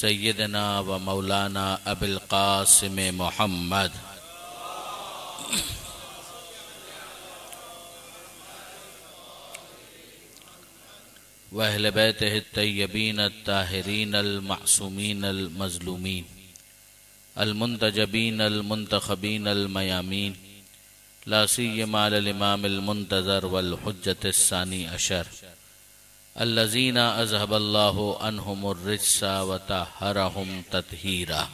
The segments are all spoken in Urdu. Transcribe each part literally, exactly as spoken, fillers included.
سیدنا و مولانا ابی القاسم محمد وأهل بيته الطيبين الطاهرين المعصومين المظلومين المنتجبين المنتخبين الميامين لا سيما على الإمام المنتظر والحجة الثاني عشر الذين أذهب الله عنهم الرجس وطهرهم تطهيرا.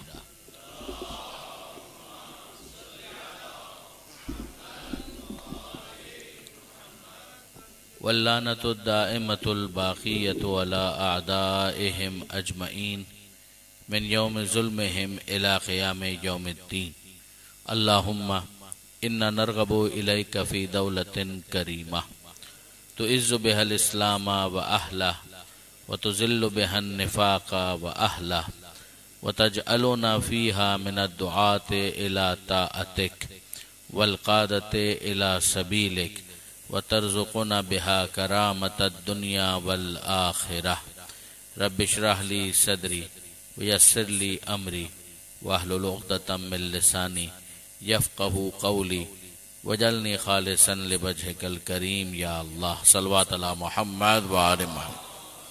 واللعنة الدائمة الباقية على أعدائهم أجمعين من يوم ظلمهم إلى قيام يوم الدين. اللهم إنا نرغب إليك في دولة كريمة تعز بها الإسلام وأهله وتذل بها النفاق وأهله وتجعلنا فيها من الدعاة إلى طاعتك والقادة إلى سبيلك وترزقنا بها كرامة الدنيا والآخرة. رب اشرح لي صدري ويسر لي أمري واحلل عقدة من لساني يفقه قولي وجعلني خالصا لوجهك الكريم يا الله. صلوات على محمد وآل محمد.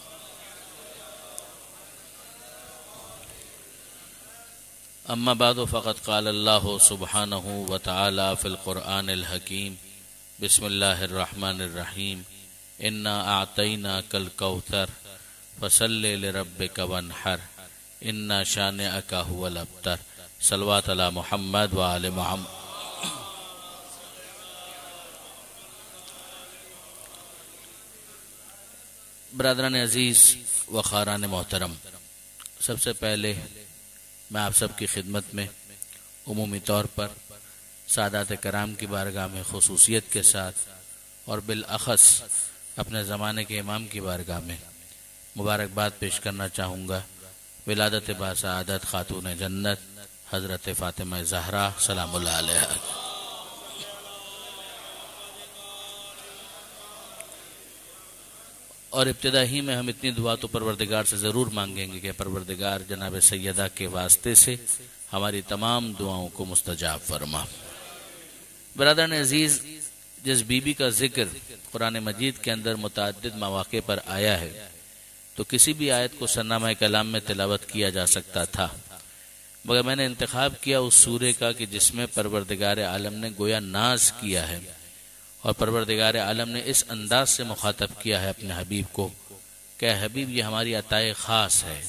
أما بعد فقد قال الله سبحانه وتعالى في القرآن الحكيم بسم الله الرحمن الرحيم إنا أعطيناك الكوثر فصل لربك وانحر إن شانئك هو الأبتر. صلوات على محمد وآل محمد. برادران عزیز و خاران محترم، سب سے پہلے میں آپ سب کی خدمت میں عمومی طور پر سادات کرام کی بارگاہ میں خصوصیت کے ساتھ اور بالاخص اپنے زمانے کے امام کی بارگاہ میں مبارکباد پیش کرنا چاہوں گا. ولادت باسعادت خاتون جنت حضرت فاطمہ زہرا سلام اللہ علیہا. اور ابتدا ہی میں ہم اتنی دعا تو پروردگار سے ضرور مانگیں گے کہ پروردگار جناب سیدہ کے واسطے سے ہماری تمام دعاؤں کو مستجاب فرما. برادران عزیز، جس بی بی کا ذکر قرآن مجید کے اندر متعدد مواقع پر آیا ہے تو کسی بھی آیت کو سرنامہ کلام میں تلاوت کیا جا سکتا تھا، مگر میں نے انتخاب کیا اس سورے کا کہ جس میں پروردگار عالم نے گویا ناز کیا ہے اور پروردگار عالم نے اس انداز سے مخاطب کیا ہے اپنے حبیب کو کہ حبیب یہ ہماری عطائے خاص ہے،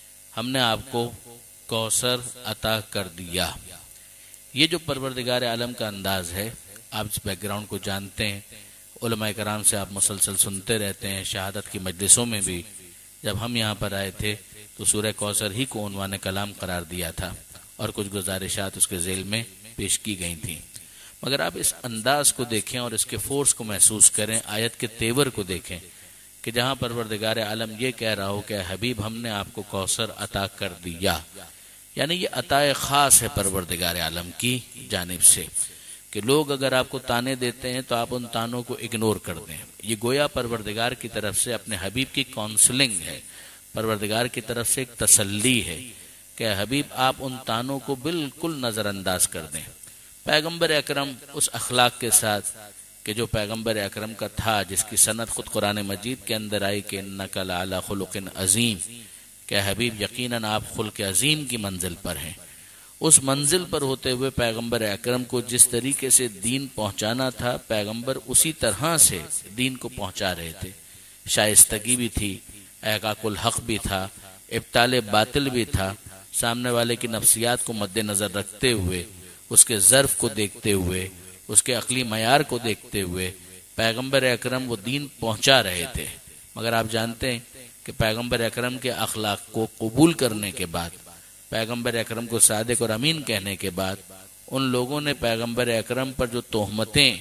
ہم نے آپ کو کوثر عطا کر دیا. یہ جو پروردگار عالم کا انداز ہے، آپ اس بیک گراؤنڈ کو جانتے ہیں، علماء کرام سے آپ مسلسل سنتے رہتے ہیں. شہادت کی مجلسوں میں بھی جب ہم یہاں پر آئے تھے تو سورہ کوثر ہی کو عنوان کلام قرار دیا تھا اور کچھ گزارشات اس کے ذیل میں پیش کی گئی تھیں. مگر آپ اس انداز کو دیکھیں اور اس کے فورس کو محسوس کریں، آیت کے تیور کو دیکھیں کہ جہاں پروردگار عالم یہ کہہ رہا ہو کہ حبیب ہم نے آپ کو کوثر عطا کر دیا، یعنی یہ عطائے خاص ہے پروردگار عالم کی جانب سے کہ لوگ اگر آپ کو تانے دیتے ہیں تو آپ ان تانوں کو اگنور کر دیں. یہ گویا پروردگار کی طرف سے اپنے حبیب کی کاؤنسلنگ ہے، پروردگار کی طرف سے ایک تسلی ہے کہ حبیب آپ ان تانوں کو بالکل نظر انداز کر دیں. پیغمبر اکرم اس اخلاق کے ساتھ کہ جو پیغمبر اکرم کا تھا، جس کی سند خود قرآن مجید کے اندر آئی کہ انک لعلی خلق عظیم، کہ حبیب یقیناً آپ خلق عظیم کی منزل پر ہیں. اس منزل پر ہوتے ہوئے پیغمبر اکرم کو جس طریقے سے دین پہنچانا تھا، پیغمبر اسی طرح سے دین کو پہنچا رہے تھے. شائستگی بھی تھی، احقاق الحق بھی تھا، ابطال باطل بھی تھا. سامنے والے کی نفسیات کو مد نظر رکھتے ہوئے، اس کے ظرف کو دیکھتے ہوئے، اس کے عقلی معیار کو دیکھتے ہوئے پیغمبر اکرم وہ دین پہنچا رہے تھے. مگر آپ جانتے ہیں کہ پیغمبر اکرم کے اخلاق کو قبول کرنے کے بعد، پیغمبر اکرم کو صادق اور امین کہنے کے بعد، ان لوگوں نے پیغمبر اکرم پر جو تہمتیں،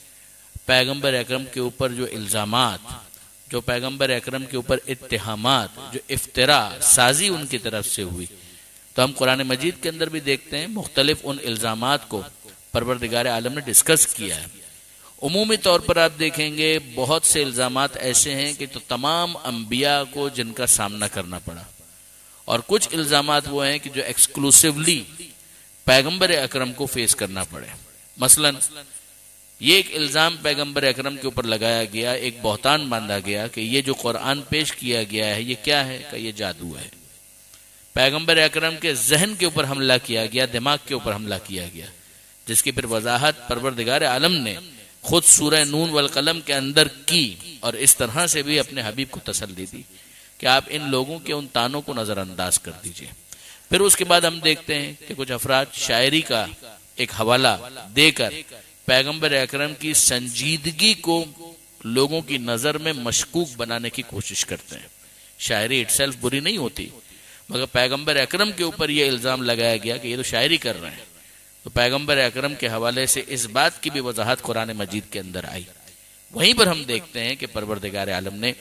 پیغمبر اکرم کے اوپر جو الزامات، جو پیغمبر اکرم کے اوپر اتہامات، جو افتراء سازی ان کی طرف سے ہوئی، تو ہم قرآن مجید کے اندر بھی دیکھتے ہیں مختلف ان الزامات کو پروردگار عالم نے ڈسکس کیا ہے. عمومی طور پر آپ دیکھیں گے بہت سے الزامات ایسے ہیں کہ تو تمام انبیاء کو جن کا سامنا کرنا پڑا، اور کچھ الزامات وہ ہیں کہ جو ایکسکلوسیولی پیغمبر اکرم کو فیس کرنا پڑے. مثلا یہ ایک الزام پیغمبر اکرم کے اوپر لگایا گیا، ایک بہتان باندھا گیا کہ یہ جو قرآن پیش کیا گیا ہے یہ کیا ہے، کہ یہ جادو ہے. پیغمبر اکرم کے ذہن کے اوپر حملہ کیا گیا، دماغ کے اوپر حملہ کیا گیا، جس کی پھر وضاحت پروردگار عالم نے خود سورہ نون والقلم کے اندر کی، اور اس طرح سے بھی اپنے حبیب کو تسلی دی کہ آپ ان لوگوں کے ان تانوں کو نظر انداز کر دیجئے. پھر اس کے بعد ہم دیکھتے ہیں کہ کچھ افراد شاعری کا ایک حوالہ دے کر پیغمبر اکرم کی سنجیدگی کو لوگوں کی نظر میں مشکوک بنانے کی کوشش کرتے ہیں. شاعری اٹ سیلف بری نہیں ہوتی، مگر پیغمبر اکرم کے اوپر یہ الزام لگایا گیا کہ یہ تو شاعری کر رہے ہیں. تو پیغمبر اکرم کے حوالے سے اس بات کی بھی وضاحت قرآن مجید کے اندر آئی. وہیں پر ہم دیکھتے ہیں کہ پروردگار عالم نے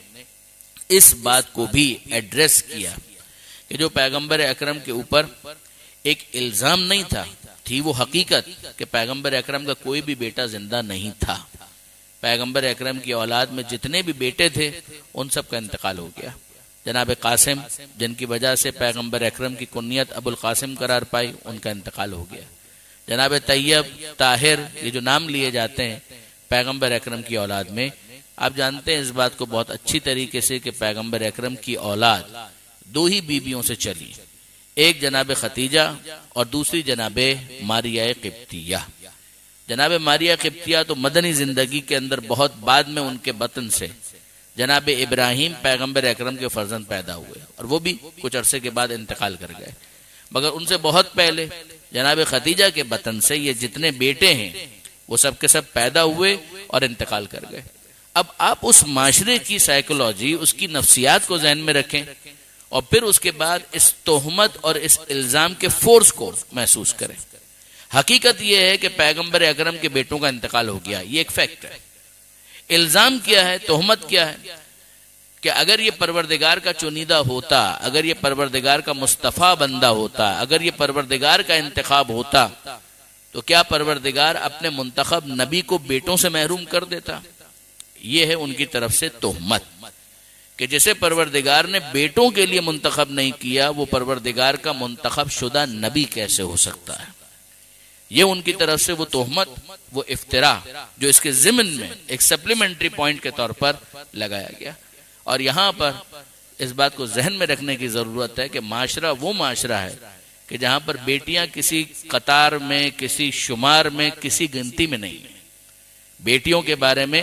اس بات کو بھی ایڈریس کیا کہ جو پیغمبر اکرم کے اوپر ایک الزام نہیں تھا، تھی وہ حقیقت کہ پیغمبر اکرم کا کوئی بھی بیٹا زندہ نہیں تھا. پیغمبر اکرم کی اولاد میں جتنے بھی بیٹے تھے ان سب کا انتقال ہو گیا. جناب قاسم جن کی وجہ سے پیغمبر اکرم کی کنیت ابو القاسم قرار پائی، ان کا انتقال ہو گیا. جناب طیب، طاہر، یہ جو نام لیے جاتے ہیں پیغمبر اکرم کی اولاد میں، آپ جانتے ہیں اس بات کو بہت اچھی طریقے سے کہ پیغمبر اکرم کی اولاد دو ہی بیویوں سے چلی، ایک جناب ختیجہ اور دوسری جناب ماریہ قبطیہ. جناب ماریہ قبطیہ تو مدنی زندگی کے اندر بہت بعد میں ان کے بطن سے جناب ابراہیم پیغمبر اکرم کے فرزند پیدا ہوئے، اور وہ بھی کچھ عرصے کے بعد انتقال کر گئے. مگر ان سے بہت پہلے جناب ختیجہ کے بطن سے یہ جتنے بیٹے ہیں وہ سب کے سب پیدا ہوئے اور انتقال کر گئے. اب آپ اس معاشرے کی سائیکولوجی، اس کی نفسیات کو ذہن میں رکھیں، اور پھر اس کے بعد اس تہمت اور اس الزام کے فورس کو محسوس کریں. حقیقت یہ ہے کہ پیغمبر اکرم کے بیٹوں کا انتقال ہو گیا، یہ ایک فیکٹ ہے. الزام کیا ہے، تہمت کیا ہے کہ اگر یہ پروردگار کا چنیدہ ہوتا، اگر یہ پروردگار کا مصطفیٰ بندہ ہوتا، اگر یہ پروردگار کا انتخاب ہوتا، تو کیا پروردگار اپنے منتخب نبی کو بیٹوں سے محروم کر دیتا؟ یہ ہے ان کی طرف سے تہمت کہ جسے پروردگار نے بیٹوں کے لیے منتخب نہیں کیا، وہ پروردگار کا منتخب شدہ نبی کیسے ہو سکتا ہے. یہ ان کی طرف سے وہ تہمت، وہ افتراء جو اس کے ضمن میں ایک سپلیمنٹری پوائنٹ کے طور پر لگایا گیا. اور یہاں پر اس بات کو ذہن میں رکھنے کی ضرورت ہے کہ معاشرہ وہ معاشرہ ہے کہ جہاں پر بیٹیاں کسی قطار میں، کسی شمار میں، کسی گنتی میں نہیں ہیں. بیٹیوں کے بارے میں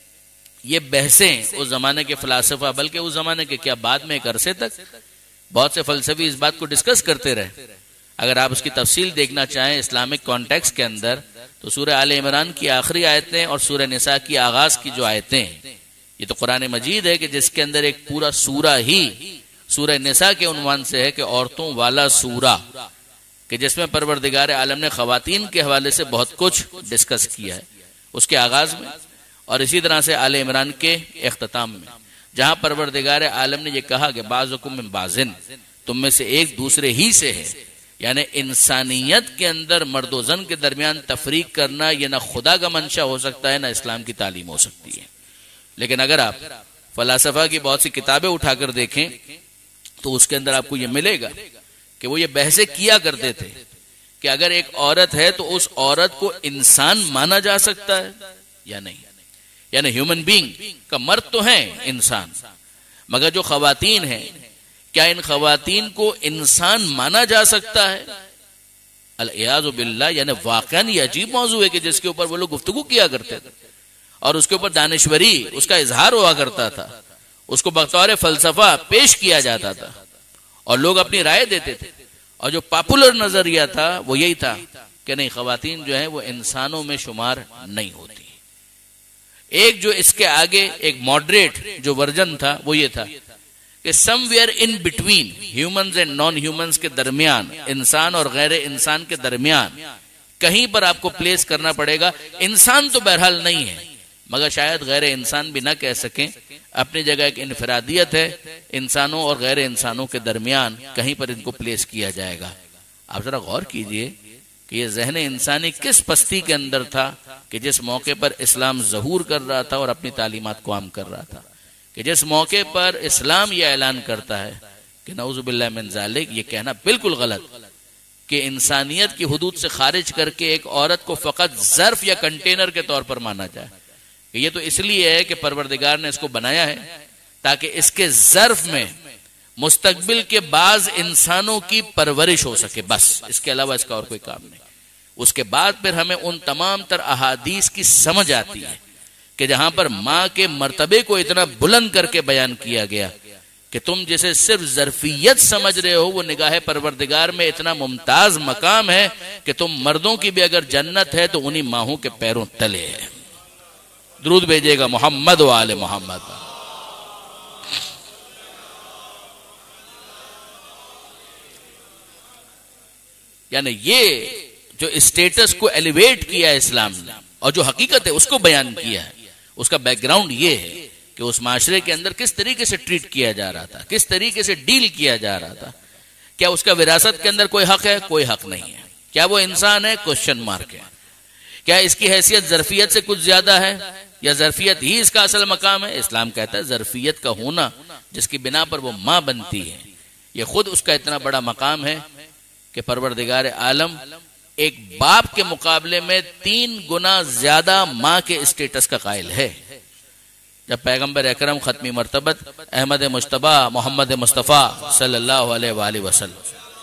یہ بحثیں اس زمانے کے فلاسفہ، بلکہ اس زمانے کے کیا بعد میں ایک عرصے تک بہت سے فلسفی اس بات کو ڈسکس کرتے رہے. اگر آپ اس کی تفصیل دیکھنا چاہیں اسلامک کانٹیکسٹ کے اندر، تو سورہ آل عمران کی آخری آیتیں اور سورہ نساء کی آغاز کی جو آیتیں ہیں، یہ تو قرآن مجید ہے کہ جس کے اندر ایک پورا سورہ ہی سورہ نساء کے عنوان سے ہے کہ عورتوں والا سورہ، کہ جس میں پروردگار عالم نے خواتین کے حوالے سے بہت کچھ ڈسکس کیا ہے اس کے آغاز میں، اور اسی طرح سے آل عمران کے اختتام میں، جہاں پروردگار عالم نے یہ کہا کہ بعضکم من بعضن، تم میں سے ایک دوسرے ہی سے ہے. یعنی انسانیت کے اندر مرد و زن کے درمیان تفریق کرنا یہ نہ خدا کا منشا ہو سکتا ہے، نہ اسلام کی تعلیم ہو سکتی ہے. لیکن اگر آپ فلاسفہ کی بہت سی کتابیں اٹھا کر دیکھیں تو اس کے اندر آپ کو یہ ملے گا کہ وہ یہ بحثیں کیا کرتے تھے کہ اگر ایک عورت ہے تو اس عورت کو انسان مانا جا سکتا ہے یا نہیں. یعنی ہیومن بینگ کا مرد تو ہے انسان، مگر جو خواتین ہیں کیا ان خواتین کو انسان مانا جا سکتا ہے؟ الیاذ باللہ. یعنی واقعاً یہ عجیب موضوع ہے کہ جس کے اوپر وہ لوگ گفتگو کیا کرتے تھے اور اس کے اوپر دانشوری، اس کا اظہار ہوا کرتا تھا، اس کو بطور فلسفہ پیش کیا جاتا تھا اور لوگ اپنی رائے دیتے تھے. اور جو پاپولر نظریہ تھا وہ یہی تھا کہ نہیں، خواتین جو ہیں وہ انسانوں میں شمار نہیں ہوتی. ایک جو اس کے آگے ایک ماڈریٹ جو ورژن تھا وہ یہ تھا کہ somewhere in between humans and non humans کے درمیان، انسان اور غیر انسان کے درمیان کہیں پر آپ کو پلیس کرنا پڑے گا. انسان تو بہرحال نہیں ہے، مگر شاید غیر انسان بھی نہ کہہ سکیں. اپنی جگہ ایک انفرادیت ہے، انسانوں اور غیر انسانوں کے درمیان کہیں پر ان کو پلیس کیا جائے گا. آپ ذرا غور کیجئے کہ یہ ذہن انسانی کس پستی کے اندر تھا کہ جس موقع پر اسلام ظہور کر رہا تھا اور اپنی تعلیمات کو عام کر رہا تھا، کہ جس موقع پر اسلام یہ اعلان کرتا ہے کہ نعوذ باللہ من ذالک، یہ کہنا بالکل غلط کہ انسانیت کی حدود سے خارج کر کے ایک عورت کو فقط ظرف یا کنٹینر کے طور پر مانا جائے. یہ تو اس لیے ہے کہ پروردگار نے اس کو بنایا ہے تاکہ اس کے ظرف میں مستقبل کے بعض انسانوں کی پرورش ہو سکے، بس اس کے علاوہ اس کا اور کوئی کام نہیں. اس کے بعد پھر ہمیں ان تمام تر احادیث کی سمجھ آتی ہے کہ جہاں پر ماں کے مرتبے کو اتنا بلند کر کے بیان کیا گیا کہ تم جسے صرف ظرفیت سمجھ رہے ہو، وہ نگاہ پروردگار میں اتنا ممتاز مقام ہے کہ تم مردوں کی بھی اگر جنت ہے تو انہی ماہوں کے پیروں تلے ہے. درود بھیجے گا محمد و آل محمد. یعنی یہ جو اسٹیٹس کو ایلیویٹ کیا ہے اسلام نے اور جو حقیقت ہے اس کو بیان کیا ہے، اس کا بیک گراؤنڈ یہ ہے کہ اس معاشرے کے اندر کس طریقے سے ٹریٹ کیا جا رہا تھا، کس طریقے سے ڈیل کیا جا رہا تھا. کیا اس کا وراثت کے اندر کوئی حق ہے؟ کوئی حق نہیں ہے. کیا وہ انسان ہے؟ کوشچن مارک ہے. کیا اس کی حیثیت ظرفیت سے کچھ زیادہ ہے یا ظرفیت ہی اس کا اصل مقام ہے؟ اسلام کہتا ہے ظرفیت کا ہونا جس کی بنا پر وہ ماں بنتی ہے، یہ خود اس کا اتنا بڑا مقام ہے کہ پروردگار عالم ایک باپ کے مقابلے میں تین گنا زیادہ ماں کے اسٹیٹس کا قائل ہے. جب پیغمبر اکرم ختمی مرتبت احمد مجتبی محمد مصطفیٰ صلی اللہ علیہ وآلہ وسلم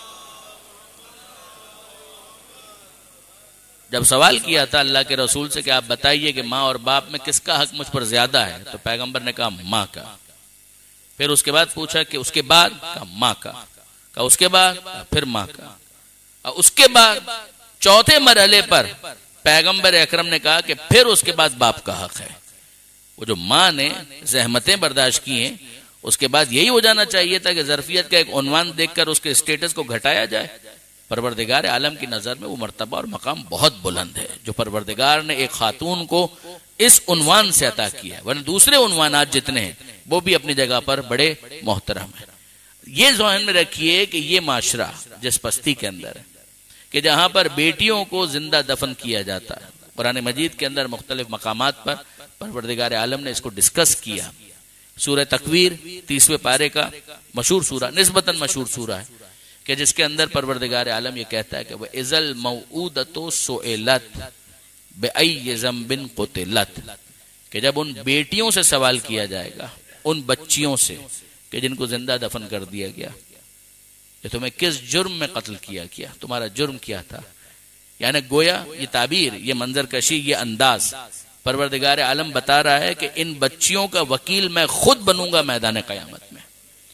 جب سوال کیا تھا اللہ کے رسول سے کہ آپ بتائیے کہ ماں اور باپ میں کس کا حق مجھ پر زیادہ ہے، تو پیغمبر نے کہا ماں کا. پھر اس کے بعد پوچھا کہ اس کے بعد، کہا ماں کا. کہا اس کے بعد، پھر ماں کا. اور اس کے بعد چوتھے مرحلے پر پیغمبر اکرم نے کہا کہ پھر اس کے بعد باپ کا حق ہے. وہ جو ماں نے زحمتیں برداشت کی ہیں اس کے بعد یہی ہو جانا چاہیے تھا کہ ظرفیت کا ایک عنوان دیکھ کر اس کے اسٹیٹس کو گھٹایا جائے. پروردگار عالم کی نظر میں وہ مرتبہ اور مقام بہت بلند ہے جو پروردگار نے ایک خاتون کو اس عنوان سے عطا کیا ہے، ورنہ دوسرے عنوانات جتنے ہیں وہ بھی اپنی جگہ پر بڑے محترم ہیں. یہ ذہن میں رکھیے کہ یہ معاشرہ جس پستی کے اندر ہے کہ جہاں پر بیٹیوں کو زندہ دفن کیا جاتا ہے، قرآن مجید کے اندر مختلف مقامات پر پروردگار عالم نے اس کو ڈسکس کیا. سورہ تکویر تیسویں پارے کا مشہور سورہ، نسبتاً مشہور سورہ ہے کہ جس کے اندر پروردگار عالم یہ کہتا ہے کہ وَإِذَا الْمَوْعُودَةُ سُئِلَتْ بِأَيِّ ذَنبٍ قُتِلَتْ، کہ جب ان بیٹیوں سے سوال کیا جائے گا، ان بچیوں سے کہ جن کو زندہ دفن کر دیا گیا، کہ تمہیں کس جرم میں قتل کیا کیا، تمہارا جرم کیا تھا. یعنی گویا یہ تعبیر، یہ منظر کشی، یہ انداز پروردگار عالم بتا رہا ہے کہ ان بچیوں کا وکیل میں خود بنوں گا میدان قیامت میں،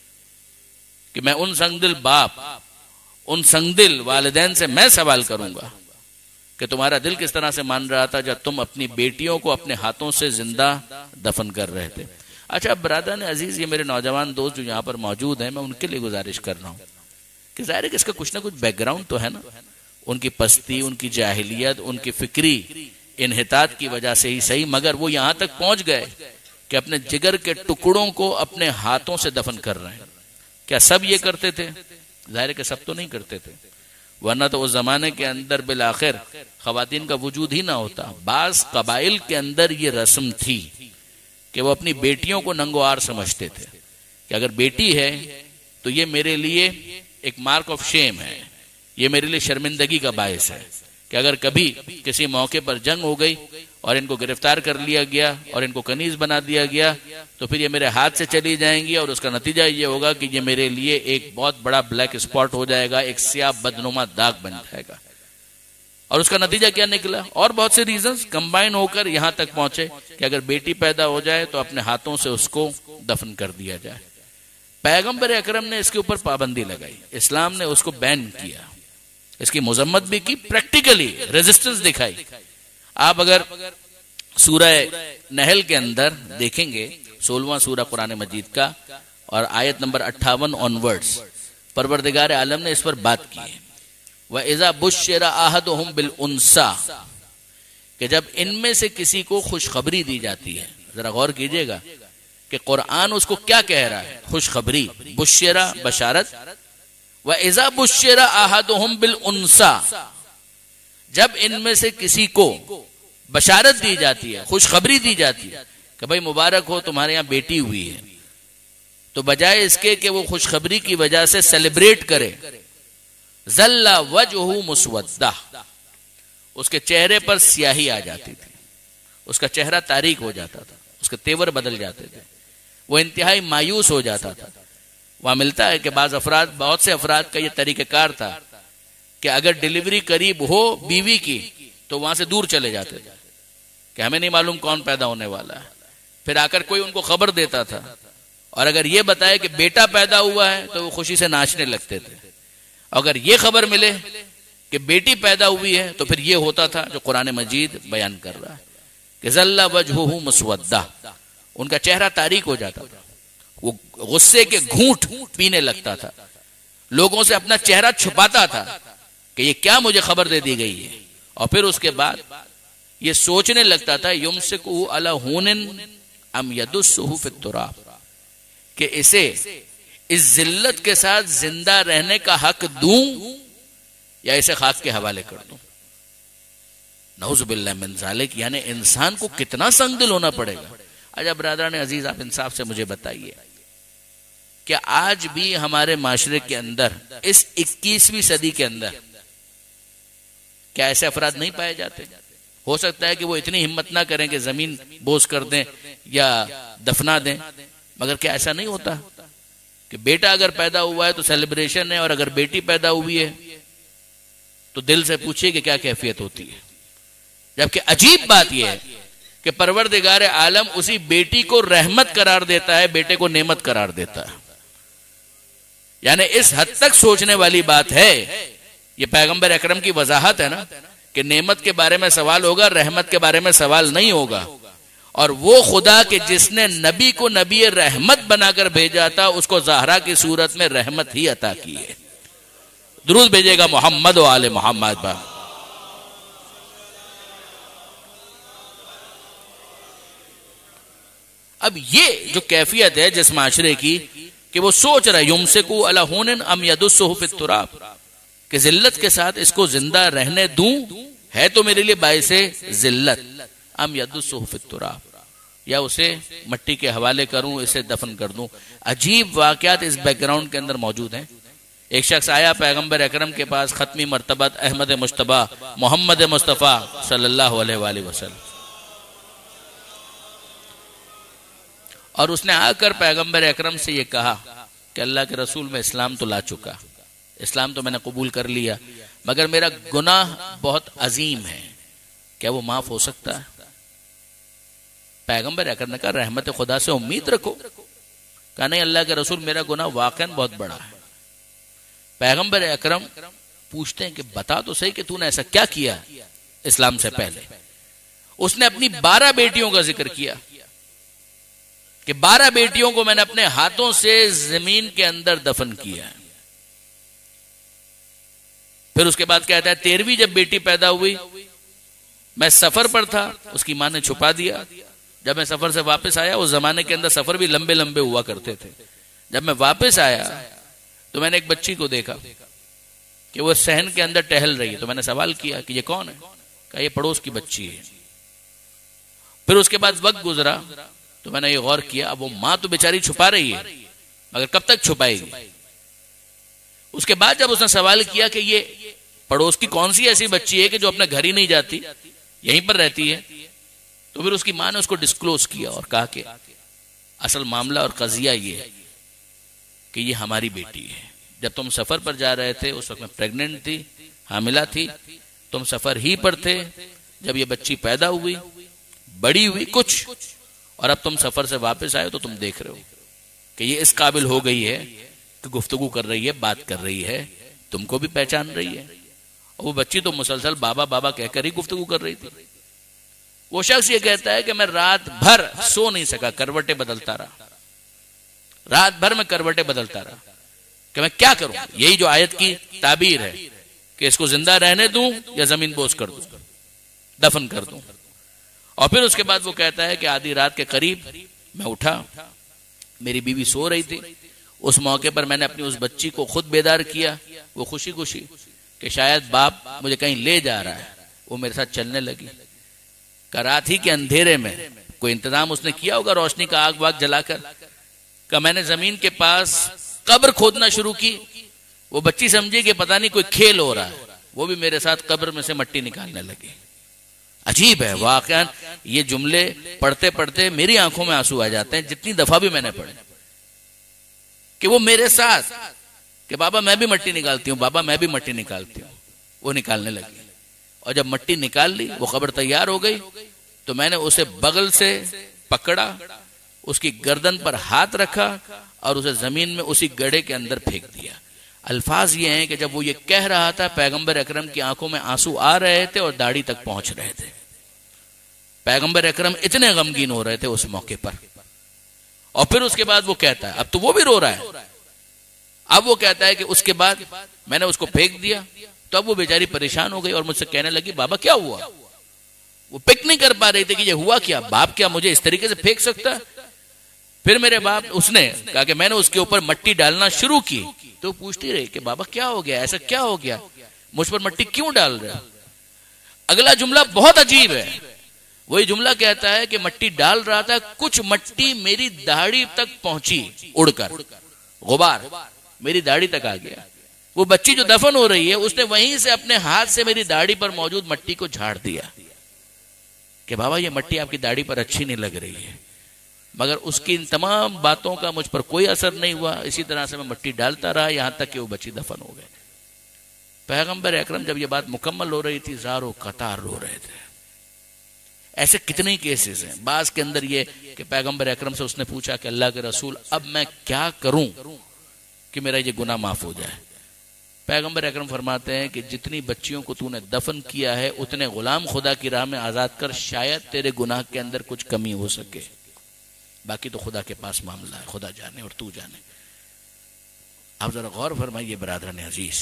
کہ میں ان سنگدل باپ، ان سنگدل والدین سے میں سوال کروں گا کہ تمہارا دل کس طرح سے مان رہا تھا جب تم اپنی بیٹیوں کو اپنے ہاتھوں سے زندہ دفن کر رہے تھے. اچھا برادران عزیز، یہ میرے نوجوان دوست جو یہاں پر موجود ہیں، میں ان کے لیے گزارش کر رہا ہوں کہ ظاہر ہے کہ اس کا کچھ نہ کچھ بیک گراؤنڈ تو ہے نا. ان کی پستی، ان کی جاہلیت، ان کی فکری انحطاط کی وجہ سے ہی صحیح، مگر وہ یہاں تک پہنچ گئے کہ اپنے جگر کے ٹکڑوں کو اپنے ہاتھوں سے دفن کر رہے ہیں. کیا سب یہ کرتے تھے؟ ظاہر ہے کہ سب تو نہیں کرتے تھے، ورنہ تو اس زمانے کے اندر بالآخر خواتین کا وجود ہی نہ ہوتا. بعض قبائل کے اندر یہ رسم تھی کہ وہ اپنی بیٹیوں کو ننگوار سمجھتے تھے کہ اگر بیٹی ہے تو یہ میرے لیے ایک مارک آف شیم ہے، یہ میرے لیے شرمندگی کا باعث ہے کہ اگر کبھی کسی موقع پر جنگ ہو گئی اور ان کو گرفتار کر لیا گیا اور ان کو کنیز بنا دیا گیا تو پھر یہ میرے ہاتھ سے چلی جائیں گی، اور اس کا نتیجہ یہ ہوگا کہ یہ میرے لیے ایک بہت بڑا بلیک اسپاٹ ہو جائے گا، ایک سیاہ بدنما داغ بن جائے گا. اور اس کا نتیجہ کیا نکلا؟ اور بہت سے ریزنز کمبائن ہو کر یہاں تک پہنچے کہ اگر بیٹی پیدا ہو جائے تو اپنے ہاتھوں سے اس کو دفن کر دیا جائے. پیغمبر اکرم نے اس کے اوپر پابندی لگائی، اسلام نے اس کو بین کیا، اس کی مذمت بھی کی، پریکٹیکلی ریزسٹنس دکھائی. آپ اگر سورہ نحل کے اندر دیکھیں گے، سولہواں سورہ قرآن مجید کا اور آیت نمبر اٹھاون آن ورڈز، پروردگار عالم نے اس پر بات کی ہے. وَإِذَا بُشِّرَ أَحَدُهُمْ بِالْأُنْثَى، کہ جب ان میں سے کسی کو خوشخبری دی جاتی ہے. ذرا غور کیجئے گا کہ قرآن اس کو کیا کہہ رہا ہے؟ خوشخبری، بشرا بشارت. وَإِذَا بُشِّرَ أَحَدُهُمْ بِالْأُنْثَى، جب ان میں سے کسی کو بشارت دی جاتی ہے، خوشخبری دی جاتی ہے کہ بھئی مبارک ہو تمہارے یہاں بیٹی ہوئی ہے، تو بجائے اس کے کہ وہ خوشخبری کی وجہ سے سیلیبریٹ کرے، ظل وجہہ مسودہ، اس کے چہرے پر سیاہی آ جاتی تھی، اس کا چہرہ تاریک ہو جاتا تھا، اس کے تیور بدل جاتے تھے، وہ انتہائی مایوس ہو جاتا تھا۔ وہاں ملتا ہے کہ بعض افراد بہت سے افراد کا یہ طریقہ کار تھا کہ اگر ڈیلیوری قریب ہو بیوی کی تو وہاں سے دور چلے جاتے تھے کہ ہمیں نہیں معلوم کون پیدا ہونے والا ہے، پھر آ کر کوئی ان کو خبر دیتا تھا، اور اگر یہ بتائے کہ بیٹا پیدا ہوا ہے تو وہ خوشی سے ناچنے لگتے تھے، اگر یہ خبر ملے کہ بیٹی پیدا ہوئی ہے تو پھر یہ ہوتا تھا جو قرآن مجید بیان کر رہا ہے کہ ظل وجہہ مسودہ، ان کا چہرہ تاریک ہو جاتا تھا، وہ غصے کے گھونٹ پینے لگتا تھا، لوگوں سے اپنا چہرہ چھپاتا تھا کہ یہ کیا مجھے خبر دے دی گئی ہے، اور پھر اس کے بعد یہ سوچنے لگتا تھا یمسکہ علی ہون ام یدسہ فی التراب، کہ اسے اس ذلت کے ساتھ زندہ رہنے کا حق دوں یا اسے خاک کے حوالے کر دوں۔ نعوذ باللہ من ذالک، یعنی انسان کو کتنا سنگ دل ہونا پڑے گا۔ اچھا برادران عزیز، آپ انصاف سے مجھے بتائیے کہ آج بھی ہمارے معاشرے کے اندر اس اکیسویں صدی کے اندر کیا ایسے افراد نہیں پائے جاتے؟ ہو سکتا ہے کہ وہ اتنی ہمت نہ کریں کہ زمین بوس کر دیں یا دفنا دیں، مگر کیا ایسا نہیں ہوتا کہ بیٹا اگر پیدا ہوا ہے تو سیلیبریشن ہے، اور اگر بیٹی پیدا ہوئی ہے تو دل سے پوچھئے کہ کیا کیفیت ہوتی ہے؟ جبکہ عجیب بات یہ ہے کہ پروردگار عالم اسی بیٹی کو رحمت قرار دیتا ہے، بیٹے کو نعمت قرار دیتا ہے۔ یعنی اس حد تک سوچنے والی بات ہے، یہ پیغمبر اکرم کی وضاحت ہے نا کہ نعمت کے بارے میں سوال ہوگا، رحمت کے بارے میں سوال نہیں ہوگا، اور وہ خدا کہ جس نے نبی کو نبی رحمت بنا کر بھیجا تھا اس کو زہرا کی صورت میں رحمت ہی عطا کی ہے۔ درود بھیجے گا محمد و آل محمد پر۔ اب یہ جو کیفیت ہے جس معاشرے کی کہ وہ سوچ رہا ہے یمسکو علی ہون ام یدسہ فی التراب، کہ ذلت کے ساتھ اس کو زندہ رہنے دوں، ہے تو میرے لیے باعث ذلت، ام یدسہ فی التراب، یا اسے مٹی کے حوالے کروں، اسے دفن کر دوں۔ عجیب واقعات اس بیک گراؤنڈ کے اندر موجود ہیں۔ ایک شخص آیا پیغمبر اکرم کے پاس، ختمی مرتبت احمد مجتبی محمد مصطفیٰ صلی اللہ علیہ وآلہ وسلم، اور اس نے آ کر پیغمبر اکرم سے یہ کہا کہ اللہ کے رسول میں اسلام تو لا چکا، اسلام تو میں نے قبول کر لیا، مگر میرا گناہ بہت عظیم ہے، کیا وہ معاف ہو سکتا ہے؟ پیغمبر اکرم نے کہا رحمت خدا سے امید رکھو۔ کہا نہیں اللہ کے رسول، میرا گناہ واقعاً بہت بڑا ہے۔ پیغمبر اکرم پوچھتے ہیں کہ بتا تو صحیح کہ تو نے ایسا کیا کیا اسلام سے پہلے؟ اس نے اپنی بارہ بیٹیوں کا ذکر کیا کہ بارہ بیٹیوں کو میں نے اپنے ہاتھوں سے زمین کے اندر دفن کیا ہے۔ پھر اس کے بعد کہتا ہے تیرہویں جب بیٹی پیدا ہوئی میں سفر پر تھا، اس کی ماں نے چھپا دیا، جب میں سفر سے واپس آیا، اس زمانے کے اندر سفر بھی لمبے لمبے ہوا کرتے تھے، جب میں واپس آیا تو میں نے ایک بچی کو دیکھا کہ وہ صحن کے اندر ٹہل رہی ہے، تو میں نے سوال کیا کہ یہ کون ہے؟ کہا یہ پڑوس کی بچی ہے۔ پھر اس کے بعد وقت گزرا تو میں نے یہ غور کیا، اب وہ ماں تو بیچاری چھپا رہی ہے، مگر کب تک چھپائے گی؟ اس کے بعد جب اس نے سوال کیا کہ یہ پڑوس کی کون سی ایسی بچی ہے کہ جو اپنے گھر ہی نہیں جاتی، یہیں پر رہتی ہے، تو پھر اس کی ماں نے اس کو ڈسکلوز کیا اور کہا کہ اصل معاملہ اور قضیہ یہ ہے کہ یہ ہماری بیٹی ہے، جب تم سفر پر جا رہے تھے اس وقت میں پریگننٹ تھی، حاملہ تھی، تم سفر ہی پر تھے، جب یہ بچی پیدا ہوئی، بڑی ہوئی کچھ، اور اب تم سفر سے واپس آئے تو تم دیکھ رہے ہو کہ یہ اس قابل ہو گئی ہے کہ گفتگو کر رہی ہے، بات کر رہی ہے، تم کو بھی پہچان رہی ہے، اور وہ بچی تو مسلسل بابا بابا کہہ کر ہی گفتگو کر رہی تھی۔ وہ شخص یہ کہتا ہے کہ میں رات بھر سو نہیں سکا، کروٹیں بدلتا رہا، رات بھر میں کروٹیں بدلتا رہا کہ میں کیا کروں۔ یہی جو آیت کی تعبیر ہے کہ اس کو زندہ رہنے دوں یا زمین بوس کر دوں، دفن کر دوں۔ اور پھر اس کے بعد وہ کہتا ہے کہ آدھی رات کے قریب میں اٹھا، میری بیوی سو رہی تھی، اس موقع پر میں نے اپنی اس بچی کو خود بیدار کیا، وہ خوشی خوشی کہ شاید باپ مجھے کہیں لے جا رہا ہے، وہ میرے ساتھ چلنے لگی۔ کہ رات ہی کے اندھیرے میں کوئی انتظام اس نے کیا ہوگا روشنی کا، آگ واگ جلا کر، کہ میں نے زمین کے پاس قبر کھودنا شروع کی. وہ بچی سمجھے کہ پتہ نہیں کوئی کھیل ہو رہا ہے, وہ بھی میرے ساتھ قبر میں سے مٹی نکالنے لگی. عجیب ہے واقعا, یہ جملے پڑھتے پڑھتے میری آنکھوں میں آنسو آ جاتے ہیں جتنی دفعہ بھی میں نے پڑھے, کہ وہ میرے ساتھ کہ بابا میں بھی مٹی نکالتی ہوں, بابا میں بھی مٹی نکالتی ہوں. وہ نکالنے لگی, اور جب مٹی نکال لی, وہ قبر تیار ہو گئی, تو میں نے اسے بغل سے پکڑا, اس کی گردن پر ہاتھ رکھا اور اسے زمین میں اسی گڑھے کے اندر پھینک دیا. الفاظ یہ ہیں کہ جب وہ یہ کہہ رہا تھا, پیغمبر اکرم کی آنکھوں میں آنسو آ رہے تھے اور داڑھی تک پہنچ رہے تھے. پیغمبر اکرم اتنے غمگین ہو رہے تھے اس موقع پر. اور پھر اس کے بعد وہ کہتا ہے, اب تو وہ بھی رو رہا ہے, اب وہ کہتا ہے کہ اس کے بعد میں نے اس کو پھینک دیا. تو اب وہ بیچاری پریشان ہو گئی اور مجھ سے کہنے لگی, بابا کیا ہوا؟ وہ پک نہیں کر پا رہی تھی کہ یہ ہوا کیا, باپ کیا مجھے اس طریقے سے پھینک سکتا ہے؟ پھر میرے باپ, اس نے کہا کہ میں نے اس کے اوپر مٹی ڈالنا شروع کی. تو پوچھتی رہی کہ بابا کیا ہو گیا, ایسا کیا ہو گیا, مجھ پر مٹی کیوں ڈال رہے؟ اگلا جملہ بہت عجیب ہے. وہی جملہ کہتا ہے کہ مٹی ڈال رہا تھا, کچھ مٹی میری داڑھی تک پہنچی اڑ کر, غبار میری داڑھی تک آ گیا. وہ بچی جو دفن ہو رہی ہے, اس نے وہیں سے اپنے ہاتھ سے میری داڑھی پر موجود مٹی کو جھاڑ دیا کہ بابا یہ مٹی آپ کی داڑھی پر اچھی نہیں لگ رہی ہے. مگر اس کی ان تمام باتوں کا مجھ پر کوئی اثر نہیں ہوا. اسی طرح سے میں مٹی ڈالتا رہا یہاں تک کہ وہ بچی دفن ہو گئے. پیغمبر اکرم جب یہ بات مکمل ہو رہی تھی, زاروں قطار رو رہے تھے. ایسے کتنے کیسز ہیں. بعض کے اندر یہ کہ پیغمبر اکرم سے اس نے پوچھا کہ اللہ کے رسول اب میں کیا کروں کہ میرا یہ گناہ معاف ہو جائے؟ پیغمبر اکرم فرماتے ہیں کہ جتنی بچیوں کو تو نے دفن کیا ہے اتنے غلام خدا کی راہ میں آزاد کر, شاید تیرے گناہ کے اندر کچھ کمی ہو سکے. باقی تو خدا کے پاس معاملہ ہے, خدا جانے اور تو جانے. آپ ذرا غور فرمائیے برادران عزیز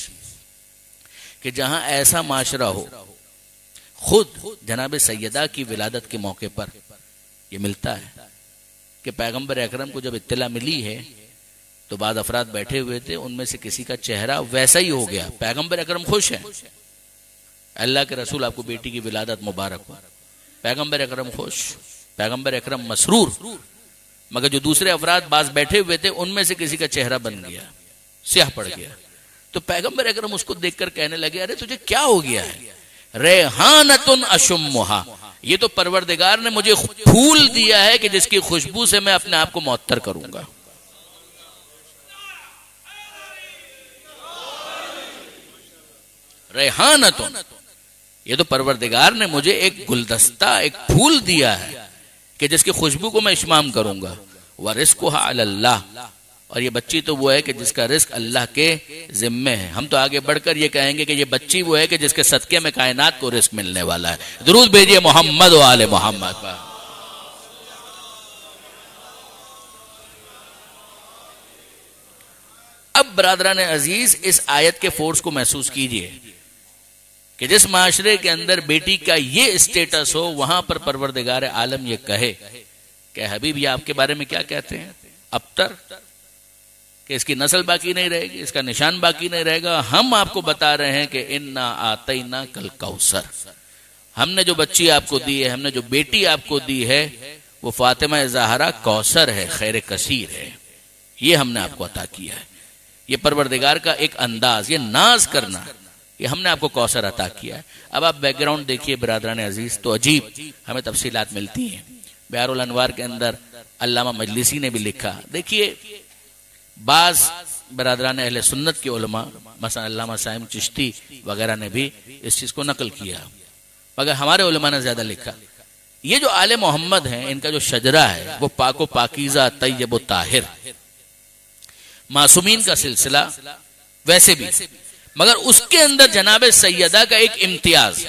کہ جہاں ایسا معاشرہ ہو, خود جناب سیدہ کی ولادت کے موقع پر یہ ملتا ہے کہ پیغمبر اکرم کو جب اطلاع ملی ہے تو بعض افراد بیٹھے ہوئے تھے, ان میں سے کسی کا چہرہ ویسا ہی ہو گیا. پیغمبر اکرم خوش ہیں, اللہ کے رسول آپ کو بیٹی کی ولادت مبارک ہو. پیغمبر اکرم خوش, پیغمبر اکرم مسرور. مگر جو دوسرے افراد بعض بیٹھے ہوئے تھے, ان میں سے کسی کا چہرہ بن گیا, سیاہ پڑ گیا. تو پیغمبر اکرم اس کو دیکھ کر کہنے لگے, ارے تجھے کیا ہو گیا ہے؟ ریحانۃ اشمھا, یہ تو پروردگار نے مجھے پھول دیا ہے کہ جس کی خوشبو سے میں اپنے آپ کو معطر کروں گا. ریحانۃ, یہ تو پروردگار نے مجھے ایک گلدستہ, ایک پھول دیا ہے کہ جس کی خوشبو کو میں اشمام کروں گا. وَرِزْقُهَا عَلَى اللَّهِ, اور یہ بچی تو وہ ہے کہ جس کا رزق اللہ کے ذمے ہے. ہم تو آگے بڑھ کر یہ کہیں گے کہ یہ بچی وہ ہے کہ جس کے صدقے میں کائنات کو رزق ملنے والا ہے. درود بھیجئے محمد و آل محمد پر. اب برادران عزیز اس آیت کے فورس کو محسوس کیجئے کہ جس معاشرے کے اندر بیٹی کا یہ اسٹیٹس ہو, وہاں پر پروردگار عالم یہ کہے کہ حبیب یہ آپ کے بارے میں کیا کہتے ہیں, ابتر, کہ اس کی نسل باقی نہیں رہے گی, اس کا نشان باقی نہیں رہے گا. ہم آپ کو بتا رہے ہیں کہ انا آتینا کل کوثر, ہم نے جو بچی آپ کو دی ہے, ہم نے جو بیٹی آپ کو دی ہے, وہ فاطمہ زہرا کوثر ہے, خیر کثیر ہے. یہ ہم نے آپ کو عطا کیا ہے. یہ پروردگار کا ایک انداز, یہ ناز کرنا, یہ ہم نے آپ کو کوثر عطا کیا ہے. اب آپ بیک گراؤنڈ دیکھیے برادران عزیز, تو عجیب ہمیں تفصیلات ملتی ہیں. بحر الانوار کے اندر علامہ مجلسی نے بھی لکھا. دیکھیے بعض برادران اہل سنت کے علماء مثلا علامہ صاحب چشتی وغیرہ نے بھی اس چیز کو نقل کیا, مگر ہمارے علماء نے زیادہ لکھا. یہ جو آل محمد ہیں, ان کا جو شجرہ ہے وہ پاک و پاکیزہ, طیب و طاہر, معصومین کا سلسلہ ویسے بھی, مگر اس کے اندر جناب سیدہ کا ایک امتیاز.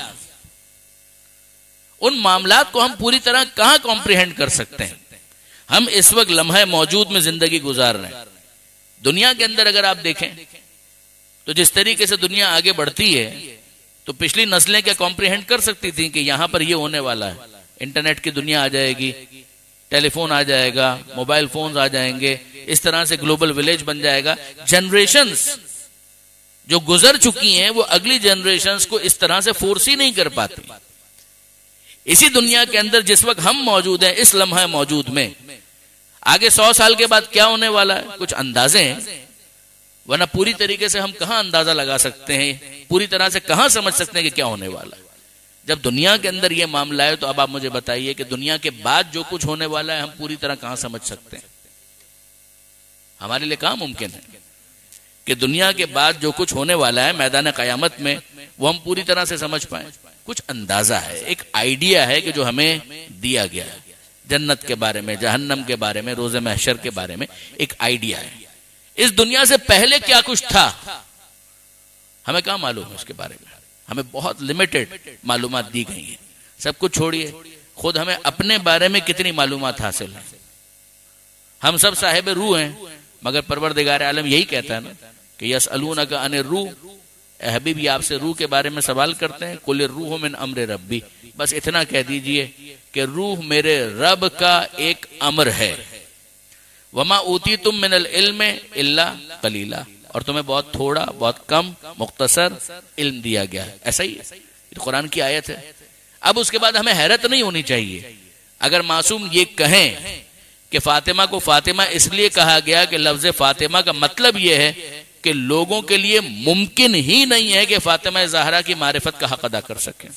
ان معاملات کو ہم پوری طرح کہاں کمپریہنڈ کر سکتے ہیں. ہم اس وقت لمحہ موجود میں زندگی گزار رہے ہیں. دنیا کے اندر اگر آپ دیکھیں تو جس طریقے سے دنیا آگے بڑھتی ہے, تو پچھلی نسلیں کیا کمپریہنڈ کر سکتی تھیں کہ یہاں پر یہ ہونے والا ہے, انٹرنیٹ کی دنیا آ جائے گی, ٹیلی فون آ جائے گا, موبائل فونز آ جائیں گے, اس طرح سے گلوبل ولیج بن جائے گا. جنریشنز جو گزر چکی ہیں وہ اگلی جنریشنز کو اس طرح سے فورس ہی نہیں کر پاتی. اسی دنیا کے اندر جس وقت ہم موجود ہیں, اس لمحہ موجود میں آگے سو سال کے بعد کیا ہونے والا ہے کچھ اندازے ہیں، ورنہ پوری طریقے سے ہم کہاں اندازہ لگا سکتے ہیں، پوری طرح سے کہاں سمجھ سکتے ہیں کہ کیا ہونے والا ہے۔ جب دنیا کے اندر یہ معاملہ ہے تو اب آپ مجھے بتائیے کہ دنیا کے بعد جو کچھ ہونے والا ہے ہم پوری طرح کہاں سمجھ سکتے ہیں؟ ہمارے لیے کہاں ممکن ہے کہ دنیا کے بعد جو کچھ ہونے والا ہے میدان قیامت میں وہ ہم پوری طرح سے سمجھ پائیں؟ کچھ اندازہ ہے، ایک آئیڈیا ہے کہ جو ہمیں دیا گیا ہے، جنت کے بارے میں، جہنم کے بارے میں، روز محشر کے بارے میں ایک آئیڈیا ہے۔ اس دنیا سے پہلے کیا کچھ تھا ہمیں کہاں معلوم ہے اس کے بارے میں؟ ہمیں بہت لمیٹڈ معلومات دی گئی ہیں۔ سب کچھ چھوڑیے، خود ہمیں اپنے بارے میں کتنی معلومات حاصل ہیں؟ ہم سب صاحب روح ہیں، مگر پروردگار عالم یہی کہتا ہے نا کہ یسألونک عن الروح، اے حبیب یہ آپ سے روح کے بارے میں سوال کرتے ہیں، قل الروح من امر ربی، بس اتنا کہہ دیجئے کہ روح میرے رب کا ایک امر ہے۔ وما اوتیتم من العلم الا قلیلا، اور تمہیں بہت تھوڑا، بہت کم، مختصر علم دیا گیا ہے۔ ایسا ہی ہے، یہ قرآن کی آیت ہے۔ اب اس کے بعد ہمیں حیرت نہیں ہونی چاہیے اگر معصوم یہ کہیں کہ فاطمہ کو فاطمہ اس لیے کہا گیا کہ لفظ فاطمہ کا مطلب یہ ہے کہ لوگوں کے لیے ممکن ہی نہیں ہے کہ فاطمہ زہرا کی معرفت کا حق ادا کر سکیں۔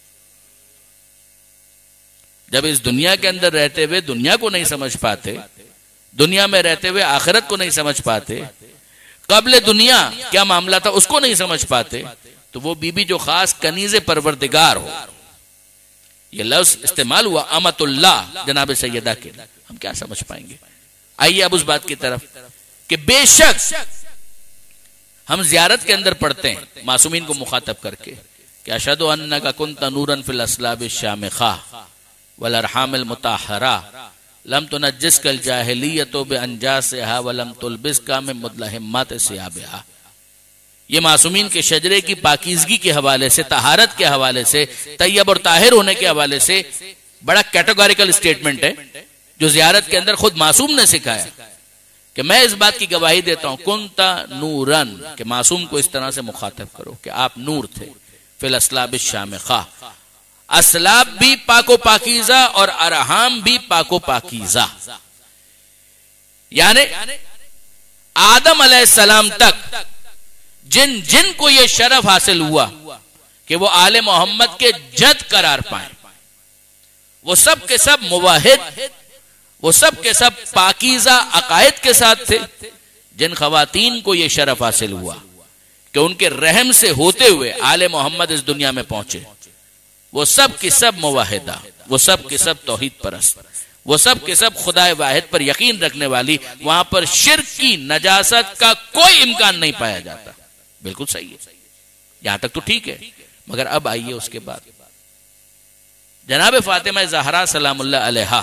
جب اس دنیا کے اندر رہتے ہوئے دنیا کو نہیں سمجھ پاتے، دنیا میں رہتے ہوئے آخرت کو نہیں سمجھ پاتے، قبل دنیا کیا معاملہ تھا اس کو نہیں سمجھ پاتے، تو وہ بی بی جو خاص کنیز پروردگار ہو، یہ لفظ استعمال ہوا امت اللہ جناب سیدہ کے، ہم کیا سمجھ پائیں گے؟ آئیے اب اس بات کی طرف کہ بے شک ہم زیارت کے اندر پڑھتے ہیں معصومین کو مخاطب کر کے کہ اشہد انک کنت نورا فی الاسلاب الشامخہ والارحام المطہرہ لم تنجسک الجاہلیۃ بانجاسہا ولم تلبسک من مدلہمات ثیابہا۔ یہ معصومین کے شجرے کی پاکیزگی کے حوالے سے، طہارت کے حوالے سے، طیب اور طاہر ہونے کے حوالے سے بڑا کیٹیگوریکل سٹیٹمنٹ ہے جو زیارت کے اندر خود معصوم نے سکھایا کہ میں اس بات کی گواہی دیتا ہوں کنتا نورن، کہ معصوم کو اس طرح سے مخاطب کرو کہ آپ نور تھے، فی الاسلاب الشامخہ، اسلاب بھی پاک و پاکیزہ اور ارحام بھی پاک و پاکیزہ، یعنی آدم علیہ السلام تک جن جن کو یہ شرف حاصل ہوا کہ وہ آل محمد کے جد قرار پائیں، وہ سب کے سب موحد، وہ سب کے سب پاکیزہ عقائد کے ساتھ تھے۔ جن خواتین کو یہ شرف حاصل ہوا کہ ان کے رحم سے ہوتے ہوئے آل محمد اس دنیا میں پہنچے، وہ سب کی سب موحدہ، وہ سب کی سب توحید پرست، وہ سب کے سب خدا واحد پر یقین رکھنے والی، وہاں پر شرک کی نجاست کا کوئی امکان نہیں پایا جاتا۔ بالکل صحیح ہے، یہاں تک تو ٹھیک ہے، مگر اب آئیے اس کے بعد جناب فاطمہ زہرا سلام اللہ علیہا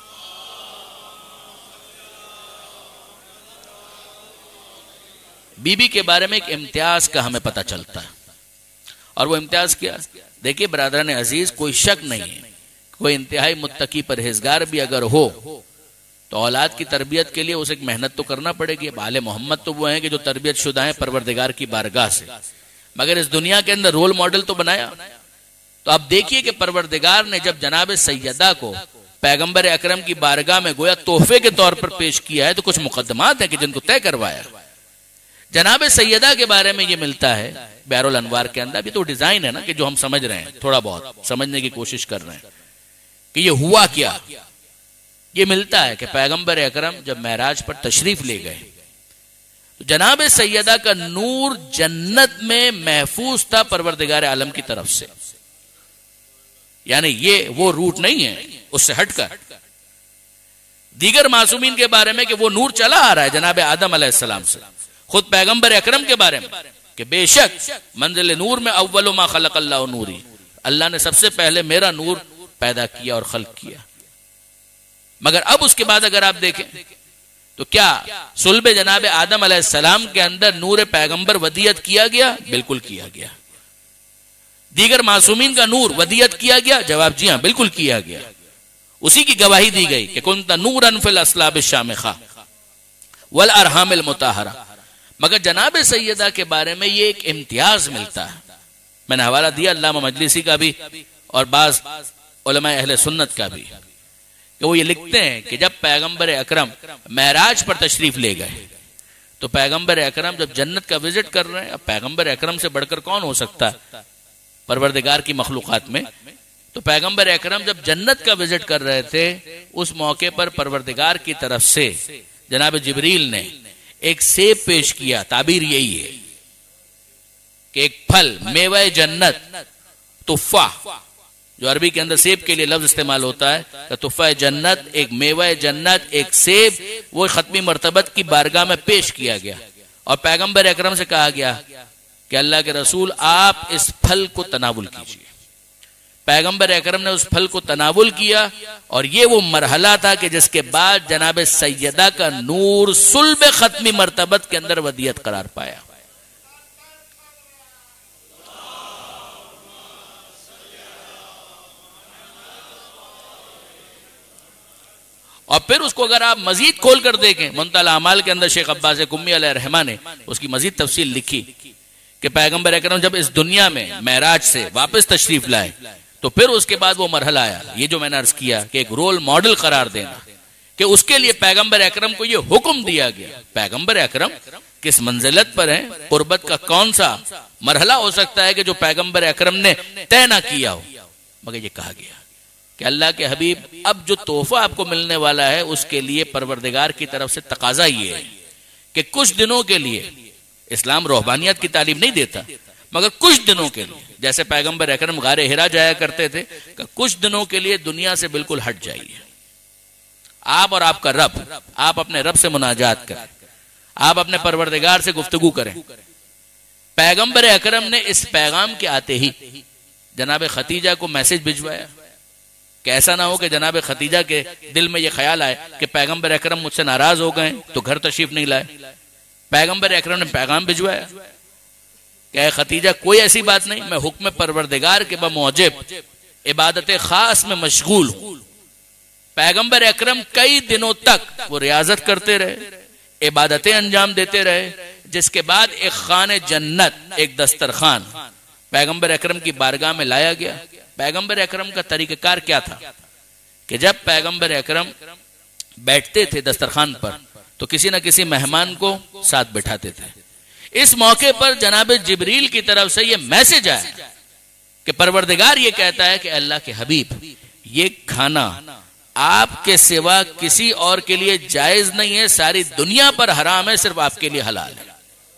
بی بی کے بارے میں ایک امتیاز کا ہمیں پتہ چلتا ہے، اور وہ امتیاز کیا؟ دیکھیے برادران عزیز، کوئی شک نہیں ہے، کوئی انتہائی متقی پرہیزگار بھی اگر ہو تو اولاد کی تربیت کے لیے اسے ایک محنت تو کرنا پڑے گی۔ آل محمد تو وہ ہیں کہ جو تربیت شدہ ہیں پروردگار کی بارگاہ سے، مگر اس دنیا کے اندر رول ماڈل تو بنایا۔ تو اب دیکھیے کہ پروردگار نے جب جناب سیدہ کو پیغمبر اکرم کی بارگاہ میں گویا تحفے کے طور پر پیش کیا ہے تو کچھ مقدمات ہیں کہ جن کو طے کروایا۔ جناب سیدہ کے بارے میں یہ ملتا ہے بحر الانوار کے اندر، یہ تو ڈیزائن ہے نا کہ جو ہم سمجھ رہے ہیں، تھوڑا بہت سمجھنے کی کوشش کر رہے ہیں کہ یہ ہوا کیا۔ یہ ملتا ہے کہ پیغمبر اکرم جب معراج پر تشریف لے گئے تو جناب سیدہ کا نور جنت میں محفوظ تھا پروردگار عالم کی طرف سے، یعنی یہ وہ روٹ نہیں ہے اس سے ہٹ کر۔ دیگر معصومین کے بارے میں کہ وہ نور چلا آ رہا ہے جناب آدم علیہ السلام سے، خود پیغمبر اکرم کے بارے میں کہ بے شک منزل نور میں اول ما خلق اللہ نوری، اللہ نے سب سے پہلے میرا نور پیدا کیا اور خلق کیا۔ مگر اب اس کے بعد اگر آپ دیکھیں تو کیا صلب جناب آدم علیہ السلام کے اندر نور پیغمبر ودیت کیا گیا؟ بالکل کیا گیا۔ دیگر معصومین کا نور ودیت کیا گیا؟ جواب جی ہاں بالکل کیا گیا۔ اسی کی گواہی دی گئی کہ کنت نورا فی الاسلاب الشامخہ والارحام المطہرہ۔ مگر جناب سیدہ کے بارے میں یہ ایک امتیاز ملتا ہے، میں نے حوالہ دیا علامہ مجلسی کا بھی اور بعض علماء اہل سنت کا بھی، کہ کہ وہ یہ لکھتے ہیں کہ جب پیغمبر اکرم معراج پر تشریف لے گئے تو پیغمبر اکرم جب جنت کا وزٹ کر رہے ہیں، اب پیغمبر اکرم سے بڑھ کر کون ہو سکتا ہے پروردگار کی مخلوقات میں، تو پیغمبر اکرم جب جنت کا وزٹ کر رہے تھے اس موقع پر پروردگار کی طرف سے جناب جبریل نے ایک سیب پیش کیا. تعبیر یہی ہے کہ ایک پھل، میوہ جنت، تفاح، جو عربی کے اندر سیب کے لیے لفظ استعمال ہوتا ہے کہ تفاح جنت، ایک میوہ جنت، ایک سیب، وہ ختمی مرتبت کی بارگاہ میں پیش کیا گیا اور پیغمبر اکرم سے کہا گیا کہ اللہ کے رسول آپ اس پھل کو تناول کیجئے. پیغمبر اکرم نے اس پھل کو تناول کیا اور یہ وہ مرحلہ تھا کہ جس کے بعد جناب سیدہ کا نور صلب ختمی مرتبت کے اندر ودیت قرار پایا. اور پھر اس کو اگر آپ مزید کھول کر دیکھیں، منتہی الاعمال کے اندر شیخ عباس قمی علیہ الرحمہ نے اس کی مزید تفصیل لکھی کہ پیغمبر اکرم جب اس دنیا میں معراج سے واپس تشریف لائے تو پھر اس کے بعد وہ مرحلہ آیا، یہ جو میں نے عرض کیا کہ ایک رول ماڈل قرار دینا، کہ اس کے لیے پیغمبر اکرم کو یہ حکم دیا گیا. پیغمبر اکرم کس منزلت پر ہیں، قربت کا کون سا مرحلہ ہو سکتا ہے کہ جو پیغمبر اکرم نے طے نہ کیا ہو، مگر یہ کہا گیا کہ اللہ کے حبیب اب جو تحفہ آپ کو ملنے والا ہے اس کے لیے پروردگار کی طرف سے تقاضا یہ ہے کہ کچھ دنوں کے لیے، اسلام روحانیت کی تعلیم نہیں دیتا، مگر کچھ دنوں کے لیے، جیسے پیغمبر اکرم غار حرا جایا کرتے تھے، کہ کچھ دنوں کے لیے دنیا سے بالکل ہٹ جائیے. آپ اور آپ کا رب، آپ اپنے رب سے مناجات کریں، آپ اپنے پروردگار سے گفتگو کریں. پیغمبر اکرم نے اس پیغام کے آتے ہی جناب ختیجہ کو میسج بھجوایا کہ ایسا نہ ہو کہ جناب ختیجہ کے دل میں یہ خیال آئے کہ پیغمبر اکرم مجھ سے ناراض ہو گئے تو گھر تشریف نہیں لائے. پیغمبر اکرم نے پیغام بھجوایا کہ اے ختیجہ کوئی ایسی بات نہیں، میں حکم پروردگار کے بموجب عبادت خاص میں مشغول ہوں. پیغمبر اکرم کئی دنوں تک وہ ریاضت کرتے رہے، عبادتیں انجام دیتے رہے، جس کے بعد ایک خان جنت، ایک دسترخوان پیغمبر اکرم کی بارگاہ میں لایا گیا. پیغمبر اکرم کا طریقہ کار کیا تھا کہ جب پیغمبر اکرم بیٹھتے تھے دسترخوان پر تو کسی نہ کسی مہمان کو ساتھ بٹھاتے تھے. اس موقع پر جناب جبریل کی طرف سے یہ میسج آیا کہ پروردگار یہ کہتا ہے کہ اللہ کے حبیب یہ کھانا آپ کے سوا کسی اور کے لیے جائز نہیں ہے، ساری دنیا پر حرام ہے، صرف آپ کے لیے حلال ہے.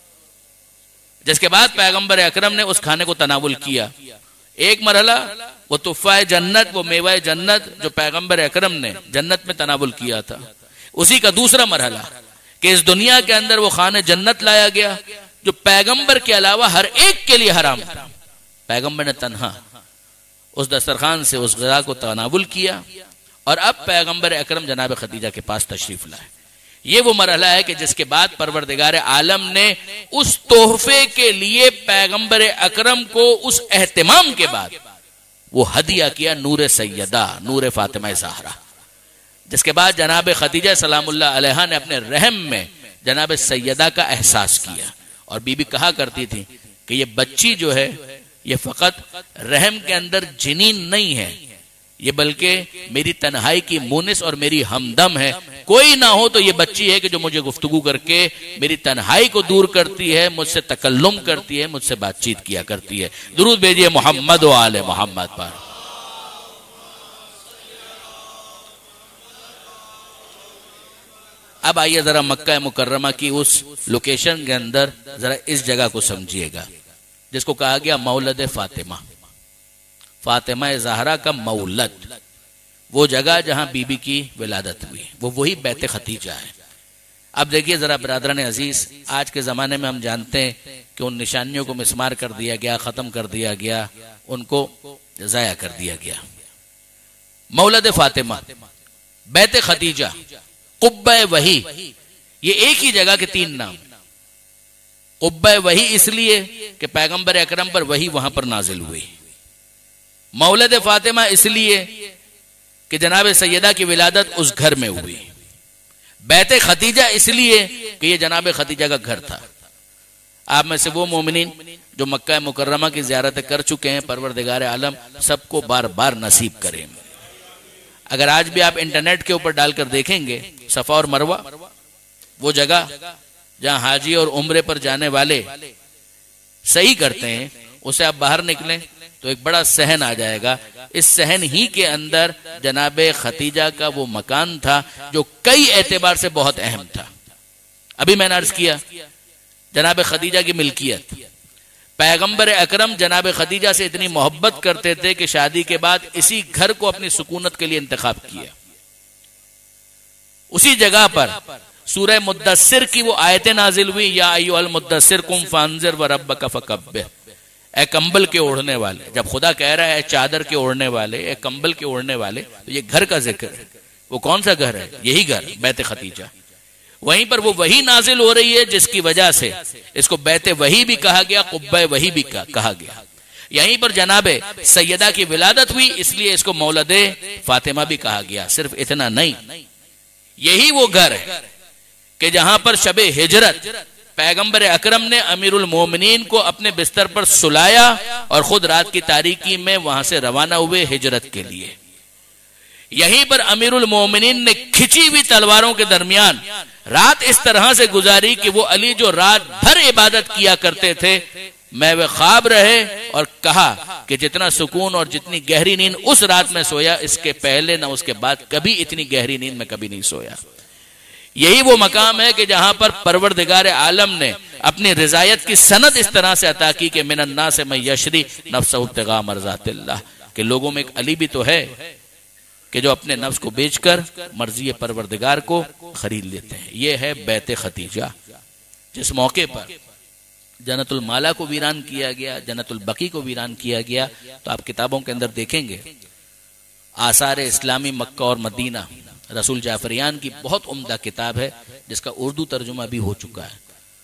جس کے بعد پیغمبر اکرم نے اس کھانے کو تناول کیا. ایک مرحلہ وہ تحفہ جنت، وہ میوہ جنت جو پیغمبر اکرم نے جنت میں تناول کیا تھا، اسی کا دوسرا مرحلہ کہ اس دنیا کے اندر وہ خانہ جنت لایا گیا جو پیغمبر کے علاوہ ہر ایک کے لیے حرام تھا. پیغمبر نے تنہا اس دسترخوان سے اس غذا کو تناول کیا اور اب پیغمبر اکرم جناب ختیجہ کے پاس تشریف لائے. یہ وہ مرحلہ ہے کہ جس کے بعد پروردگار عالم نے اس تحفے کے لیے پیغمبر اکرم کو اس اہتمام کے بعد وہ ہدیہ کیا نور سیدہ، نور فاطمہ زہرا. جس کے بعد جناب ختیجہ سلام اللہ علیہا نے اپنے رحم میں جناب سیدہ کا احساس کیا اور بی بی کہا کرتی تھی کہ یہ بچی جو ہے یہ فقط رحم کے اندر جنین نہیں ہے، یہ بلکہ میری تنہائی کی مونس اور میری ہمدم ہے. کوئی نہ ہو تو یہ بچی ہے کہ جو مجھے گفتگو کر کے میری تنہائی کو دور کرتی ہے، مجھ سے تکلم کرتی ہے، مجھ سے بات چیت کیا کرتی ہے. درود بھیجیے محمد و آل محمد پر. اب آئیے ذرا مکہ مکرمہ کی اس لوکیشن کے اندر ذرا اس جگہ کو سمجھیے گا جس کو کہا گیا مولد فاطمہ، فاطمہ زہرا کا مولد، وہ جگہ جہاں بی بی کی ولادت ہوئی، وہ وہی بیت ختیجہ ہے. اب دیکھیے ذرا برادران عزیز، آج کے زمانے میں ہم جانتے ہیں کہ ان نشانیوں کو مسمار کر دیا گیا، ختم کر دیا گیا، ان کو ضائع کر دیا گیا. مولد فاطمہ، بیت ختیجہ، قبہ وحی، یہ ایک ہی جگہ کے تین نام. قبہ وحی اس لیے کہ پیغمبر اکرم پر وحی وہاں پر نازل ہوئی. مولد فاطمہ اس لیے کہ جناب سیدہ کی ولادت اس گھر میں ہوئی. بیت ختیجہ اس لیے کہ یہ جناب ختیجہ کا گھر تھا. آپ میں سے وہ مومنین جو مکہ مکرمہ کی زیارت کر چکے ہیں، پروردگار عالم سب کو بار بار نصیب کریں. اگر آج بھی آپ انٹرنیٹ کے اوپر ڈال کر دیکھیں گے صفا اور مروہ، وہ جگہ جہاں حاجی اور عمرے پر جانے والے صحیح کرتے ہیں، اسے آپ باہر نکلیں تو ایک بڑا صحن آ جائے گا. اس صحن ہی کے اندر جناب ختیجہ کا وہ مکان تھا جو کئی اعتبار سے بہت اہم تھا. ابھی میں نے عرض کیا جناب ختیجہ کی ملکیت، پیغمبر اکرم جناب ختیجہ سے اتنی محبت کرتے تھے کہ شادی کے بعد اسی گھر کو اپنی سکونت کے لیے انتخاب کیا. اسی جگہ پر سورہ مدثر کی وہ آیتیں نازل ہوئی، یا ایھا المدثر قم فانذر وربک فکبر، اے کمبل کے اوڑھنے والے. جب خدا کہہ رہا ہے چادر کے اوڑھنے والے، اے کمبل کے اوڑھنے والے، تو یہ گھر کا ذکر ہے. وہ کون سا گھر ہے؟ یہی گھر، بیت ختیجہ. وہیں پر وہ وحی نازل ہو رہی ہے جس کی وجہ سے اس کو بیت وحی بھی کہا گیا، قبہ وحی بھی کہا گیا. یہیں پر جناب سیدہ کی ولادت ہوئی، اس لیے اس کو مولد فاطمہ بھی کہا گیا. صرف اتنا نہیں، یہی وہ گھر ہے کہ جہاں پر شب ہجرت پیغمبر اکرم نے امیر المومنین کو اپنے بستر پر سلایا اور خود رات کی تاریکی میں وہاں سے روانہ ہوئے ہجرت کے لیے. یہیں پر امیر المومنین نے کھچی ہوئی تلواروں کے درمیان رات اس طرح سے گزاری کہ وہ علی جو رات بھر عبادت کیا کرتے تھے میں وہ خواب رہے، اور کہا کہ جتنا سکون اور جتنی گہری نیند اس رات میں سویا، اس کے پہلے نہ اس کے بعد کبھی اتنی گہری نیند میں کبھی نہیں سویا. یہی وہ مقام ہے کہ جہاں پر پروردگار عالم نے اپنی رضایت کی سند اس طرح سے عطا کی کہ من الناس من یشری نفسہ ابتغاء مرضات اللہ، کہ لوگوں میں ایک علی بھی تو ہے کہ جو اپنے نفس کو بیچ کر مرضی پروردگار کو خرید لیتے ہیں. یہ ہے بیت ختیجہ. جس موقع پر جنت المالا کو ویران کیا گیا، جنت البقیع کو ویران کیا گیا، تو آپ کتابوں کے اندر دیکھیں گے آثار اسلامی مکہ اور مدینہ، رسول جعفریان کی بہت عمدہ کتاب ہے جس کا اردو ترجمہ بھی ہو چکا ہے.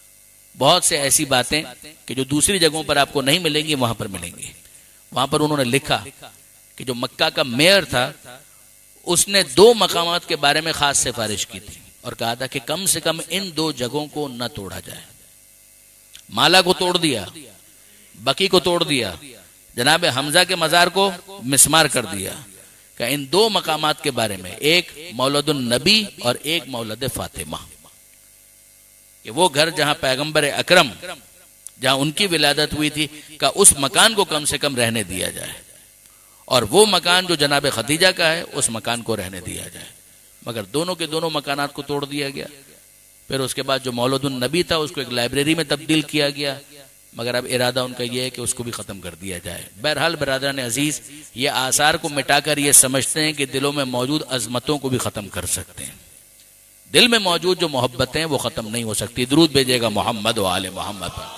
بہت سے ایسی باتیں کہ جو دوسری جگہوں پر آپ کو نہیں ملیں گی وہاں پر ملیں گی. وہاں پر انہوں نے لکھا کہ جو مکہ کا میئر تھا اس نے دو مقامات کے بارے میں خاص سفارش کی تھی اور کہا تھا کہ کم سے کم ان دو جگہوں کو نہ توڑا جائے. مالا کو توڑ دیا، بقیع کو توڑ دیا، جناب حمزہ کے مزار کو مسمار کر دیا. کہ ان دو مقامات کے بارے میں، ایک مولد النبی اور ایک مولد فاطمہ، کہ وہ گھر جہاں پیغمبر اکرم جہاں ان کی ولادت ہوئی تھی کہ اس مکان کو کم سے کم رہنے دیا جائے، اور وہ مکان جو جناب ختیجہ کا ہے اس مکان کو رہنے دیا جائے. مگر دونوں کے دونوں مکانات کو توڑ دیا گیا. پھر اس کے بعد جو مولد النبی تھا اس کو ایک لائبریری میں تبدیل کیا گیا، مگر اب ارادہ ان کا یہ ہے کہ اس کو بھی ختم کر دیا جائے. بہرحال برادران عزیز، یہ آثار کو مٹا کر یہ سمجھتے ہیں کہ دلوں میں موجود عظمتوں کو بھی ختم کر سکتے ہیں. دل میں موجود جو محبتیں وہ ختم نہیں ہو سکتی. درود بھیجے گا محمد و آل محمد پر.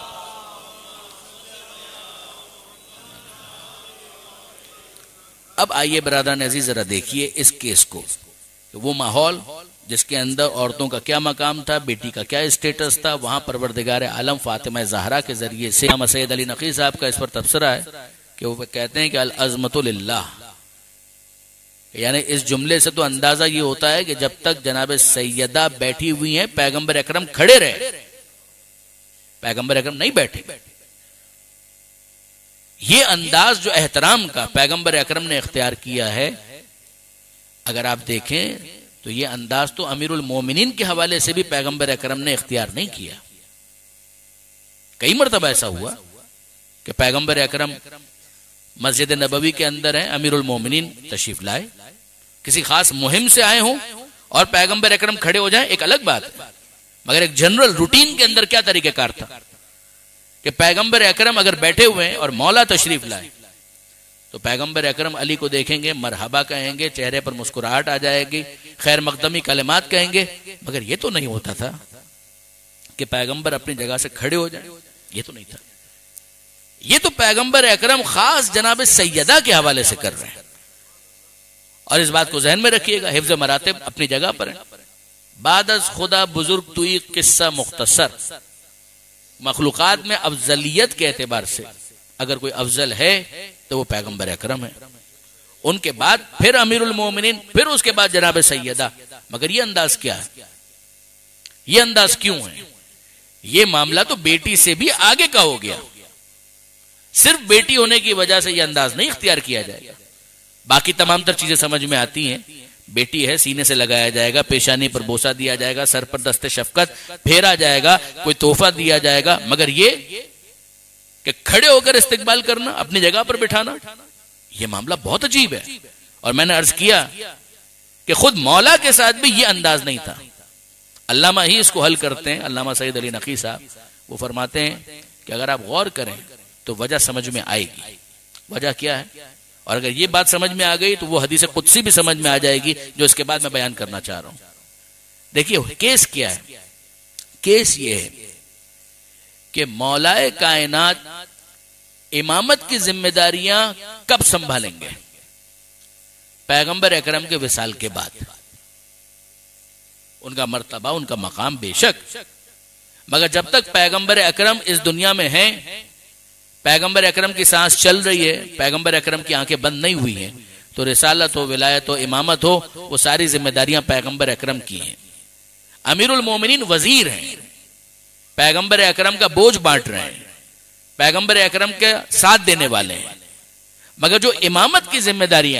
اب آئیے برادران عزیز ذرا دیکھیے اس کیس کو، کہ وہ ماحول جس کے اندر عورتوں کا کیا مقام تھا، بیٹی کا کیا اسٹیٹس تھا، وہاں پروردگار عالم فاطمہ زہرا کے ذریعے سے سید علی نقی صاحب کا اس پر تبصرہ ہے کہ وہ کہتے ہیں کہ العظمت للہ. یعنی اس جملے سے تو اندازہ یہ ہوتا ہے کہ جب تک جناب سیدہ بیٹھی ہوئی ہیں پیغمبر اکرم کھڑے رہے، پیغمبر اکرم نہیں بیٹھے. یہ انداز جو احترام کا پیغمبر اکرم نے اختیار کیا ہے، اگر آپ دیکھیں تو یہ انداز تو امیر المومنین کے حوالے سے بھی پیغمبر اکرم نے اختیار نہیں کیا. کئی مرتبہ ایسا ہوا کہ پیغمبر اکرم مسجد نبوی کے اندر ہیں، امیر المومنین تشریف لائے، کسی خاص مہم سے آئے ہوں اور پیغمبر اکرم کھڑے ہو جائیں ایک الگ بات ہے، مگر ایک جنرل روٹین کے اندر کیا طریقہ کار تھا کہ پیغمبر اکرم اگر بیٹھے ہوئے ہیں اور مولا تشریف لائے تو پیغمبر اکرم علی کو دیکھیں گے، مرحبا کہیں گے، چہرے پر مسکراہٹ آ جائے گی، خیر مقدمی کلمات کہیں گے. مگر یہ تو نہیں ہوتا تھا کہ پیغمبر اپنی جگہ سے کھڑے ہو جائیں، یہ تو نہیں تھا. یہ تو پیغمبر اکرم خاص جناب سیدہ کے حوالے سے کر رہے ہیں. اور اس بات کو ذہن میں رکھیے گا، حفظ مراتب اپنی جگہ پر ہیں. بعد از خدا بزرگ توئی قصہ مختصر، مخلوقات میں افضلیت کے اعتبار سے اگر کوئی افضل ہے تو وہ پیغمبر اکرم ہے. ان کے بعد پھر امیر المومنین، پھر اس کے بعد جناب سیدہ. مگر یہ انداز کیا ہے، یہ انداز کیوں ہے؟ یہ معاملہ تو بیٹی سے بھی آگے کا ہو گیا. صرف بیٹی ہونے کی وجہ سے یہ انداز نہیں اختیار کیا جائے گا. باقی تمام تر چیزیں سمجھ میں آتی ہیں. بیٹی ہے سینے سے لگایا جائے گا, پیشانی پر بوسہ دیا جائے گا, سر پر دست شفقت پھیرا جائے گا, کوئی تحفہ دیا جائے گا, مگر یہ کہ کھڑے ہو کر استقبال کرنا, اپنی جگہ پر بٹھانا, یہ معاملہ بہت عجیب ہے. اور میں نے عرض کیا کہ خود مولا کے ساتھ بھی یہ انداز نہیں تھا. علامہ ہی اس کو حل کرتے ہیں, علامہ سید علی نقی صاحب, وہ فرماتے ہیں کہ اگر آپ غور کریں تو وجہ سمجھ میں آئے گی. وجہ کیا ہے؟ اور اگر یہ بات سمجھ میں آ گئی تو وہ حدیث قدسی بھی سمجھ میں آ جائے گی جو اس کے بعد میں بیان کرنا چاہ رہا ہوں. دیکھیے کیس کیا ہے. کیس یہ ہے کہ مولائے کائنات امامت کی ذمہ داریاں کب سنبھالیں گے؟ پیغمبر اکرم کے وصال کے بعد. ان کا مرتبہ, ان کا مقام بے شک, مگر جب تک پیغمبر اکرم اس دنیا میں ہیں, پیغمبر اکرم کی سانس چل رہی ہے, پیغمبر اکرم کی آنکھیں بند نہیں ہوئی ہیں, تو رسالت ہو, ولایت ہو, امامت ہو, وہ ساری ذمہ داریاں پیغمبر اکرم کی ہیں. امیر المومنین وزیر ہیں, پیغمبر اکرم کا بوجھ بانٹ رہے ہیں, پیغمبر اکرم کے ساتھ دینے والے ہیں, مگر جو امامت کی ذمہ داریاں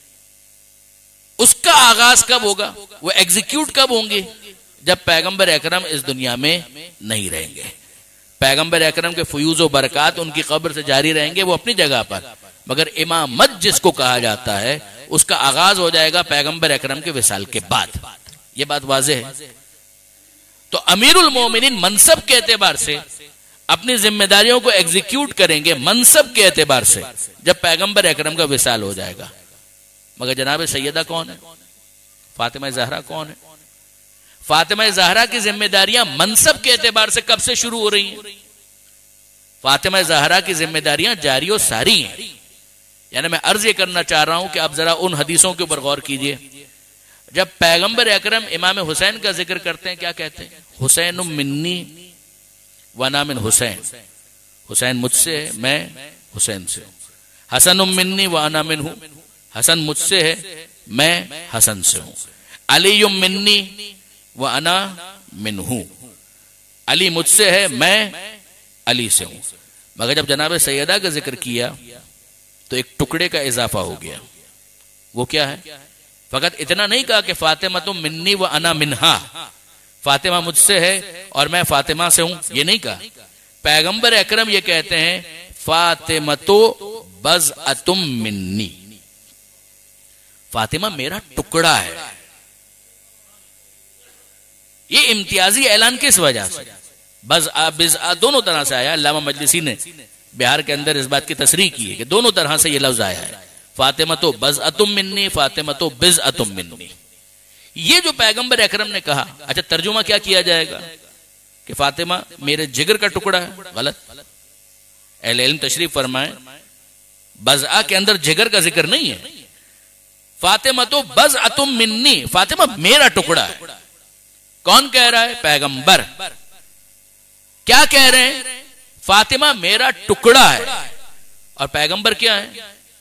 اس کا آغاز کب ہوگا, وہ ایگزیکیوٹ کب ہوں گے؟ جب پیغمبر اکرم اس دنیا میں نہیں رہیں گے. پیغمبر اکرم کے فیوز و برکات ان کی قبر سے جاری رہیں گے, وہ اپنی جگہ پر, مگر امامت جس کو کہا جاتا ہے اس کا آغاز ہو جائے گا پیغمبر اکرم کے وصال کے بعد. یہ بات واضح ہے. تو امیر المومنین منصب کے اعتبار سے اپنی ذمہ داریوں کو ایگزیکیوٹ کریں گے منصب کے اعتبار سے جب پیغمبر اکرم کا وصال ہو جائے گا. مگر جناب سیدہ کون ہے؟ فاطمہ زہرا کون ہے؟ فاطمہ زہرا کی ذمہ داریاں منصب کے اعتبار سے کب سے شروع ہو رہی ہیں؟ فاطمہ زہرا کی ذمہ داریاں جاری و ساری ہیں. یعنی میں عرض یہ کرنا چاہ رہا ہوں کہ آپ ذرا ان حدیثوں کے اوپر غور کیجئے. جب پیغمبر اکرم امام حسین کا ذکر کرتے ہیں کیا کہتے ہیں؟ حسین منی وانا من حسین, حسین مجھ سے ہے, میں حسین سے ہوں. حسن منی وانا من ہوں, حسن مجھ سے ہے, میں حسن سے ہوں. علی منی وانا من ہوں, علی مجھ سے ہے, میں علی سے ہوں. مگر جب جناب سیدہ کا ذکر کیا تو ایک ٹکڑے کا اضافہ ہو گیا. وہ کیا ہے؟ فقط اتنا نہیں کہا کہ فاطمہ تم منی و انا منہا, فاطمہ مجھ سے ہے اور میں فاطمہ سے ہوں, یہ نہیں کہا. پیغمبر اکرم یہ کہتے ہیں فاطمہ تو بضعۃ منی, فاطمہ میرا ٹکڑا ہے. یہ امتیازی اعلان کس وجہ سے؟ بضع بضع دونوں طرح سے آیا. علامہ مجلسی نے بہار کے اندر اس بات کی تصریح کی ہے کہ دونوں طرح سے یہ لفظ آیا ہے, فاطمہ تو بضعۃ منی, فاطمہ تو بضعۃ منی. یہ جو پیغمبر اکرم نے کہا, اچھا ترجمہ کیا کیا جائے گا کہ فاطمہ میرے جگر کا ٹکڑا ہے؟ غلط. اہل علم تشریف فرمائیں بضع کے اندر جگر کا ذکر نہیں ہے. فاطمہ تو بضعۃ منی, فاطمہ میرا ٹکڑا ہے. کون کہہ رہا ہے؟ پیغمبر. کیا کہہ رہے ہیں؟ فاطمہ میرا ٹکڑا ہے. اور پیغمبر کیا ہے؟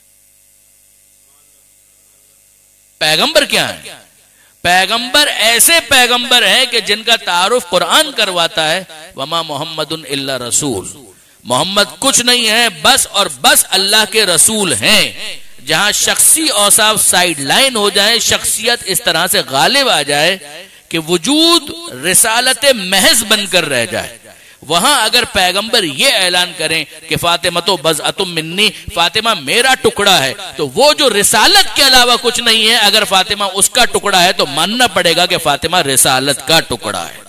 پیغمبر کیا ہے؟ پیغمبر ایسے پیغمبر ہیں کہ جن کا تعارف قرآن کرواتا ہے وما محمد الا رسول, محمد کچھ نہیں ہے بس اور بس اللہ کے رسول ہیں. جہاں شخصی اوصاف سائیڈ لائن ہو جائے, شخصیت اس طرح سے غالب آ جائے کہ وجود رسالت محض بن کر رہ جائے, وہاں اگر پیغمبر یہ اعلان کریں کہ فاطمہ تو بضعۃ منی, فاطمہ میرا ٹکڑا ہے, تو وہ جو رسالت کے علاوہ کچھ نہیں ہے, اگر فاطمہ اس کا ٹکڑا ہے تو ماننا پڑے گا کہ فاطمہ رسالت کا ٹکڑا ہے.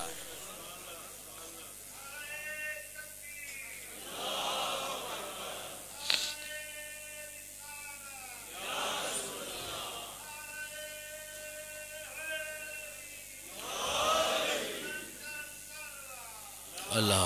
اللہ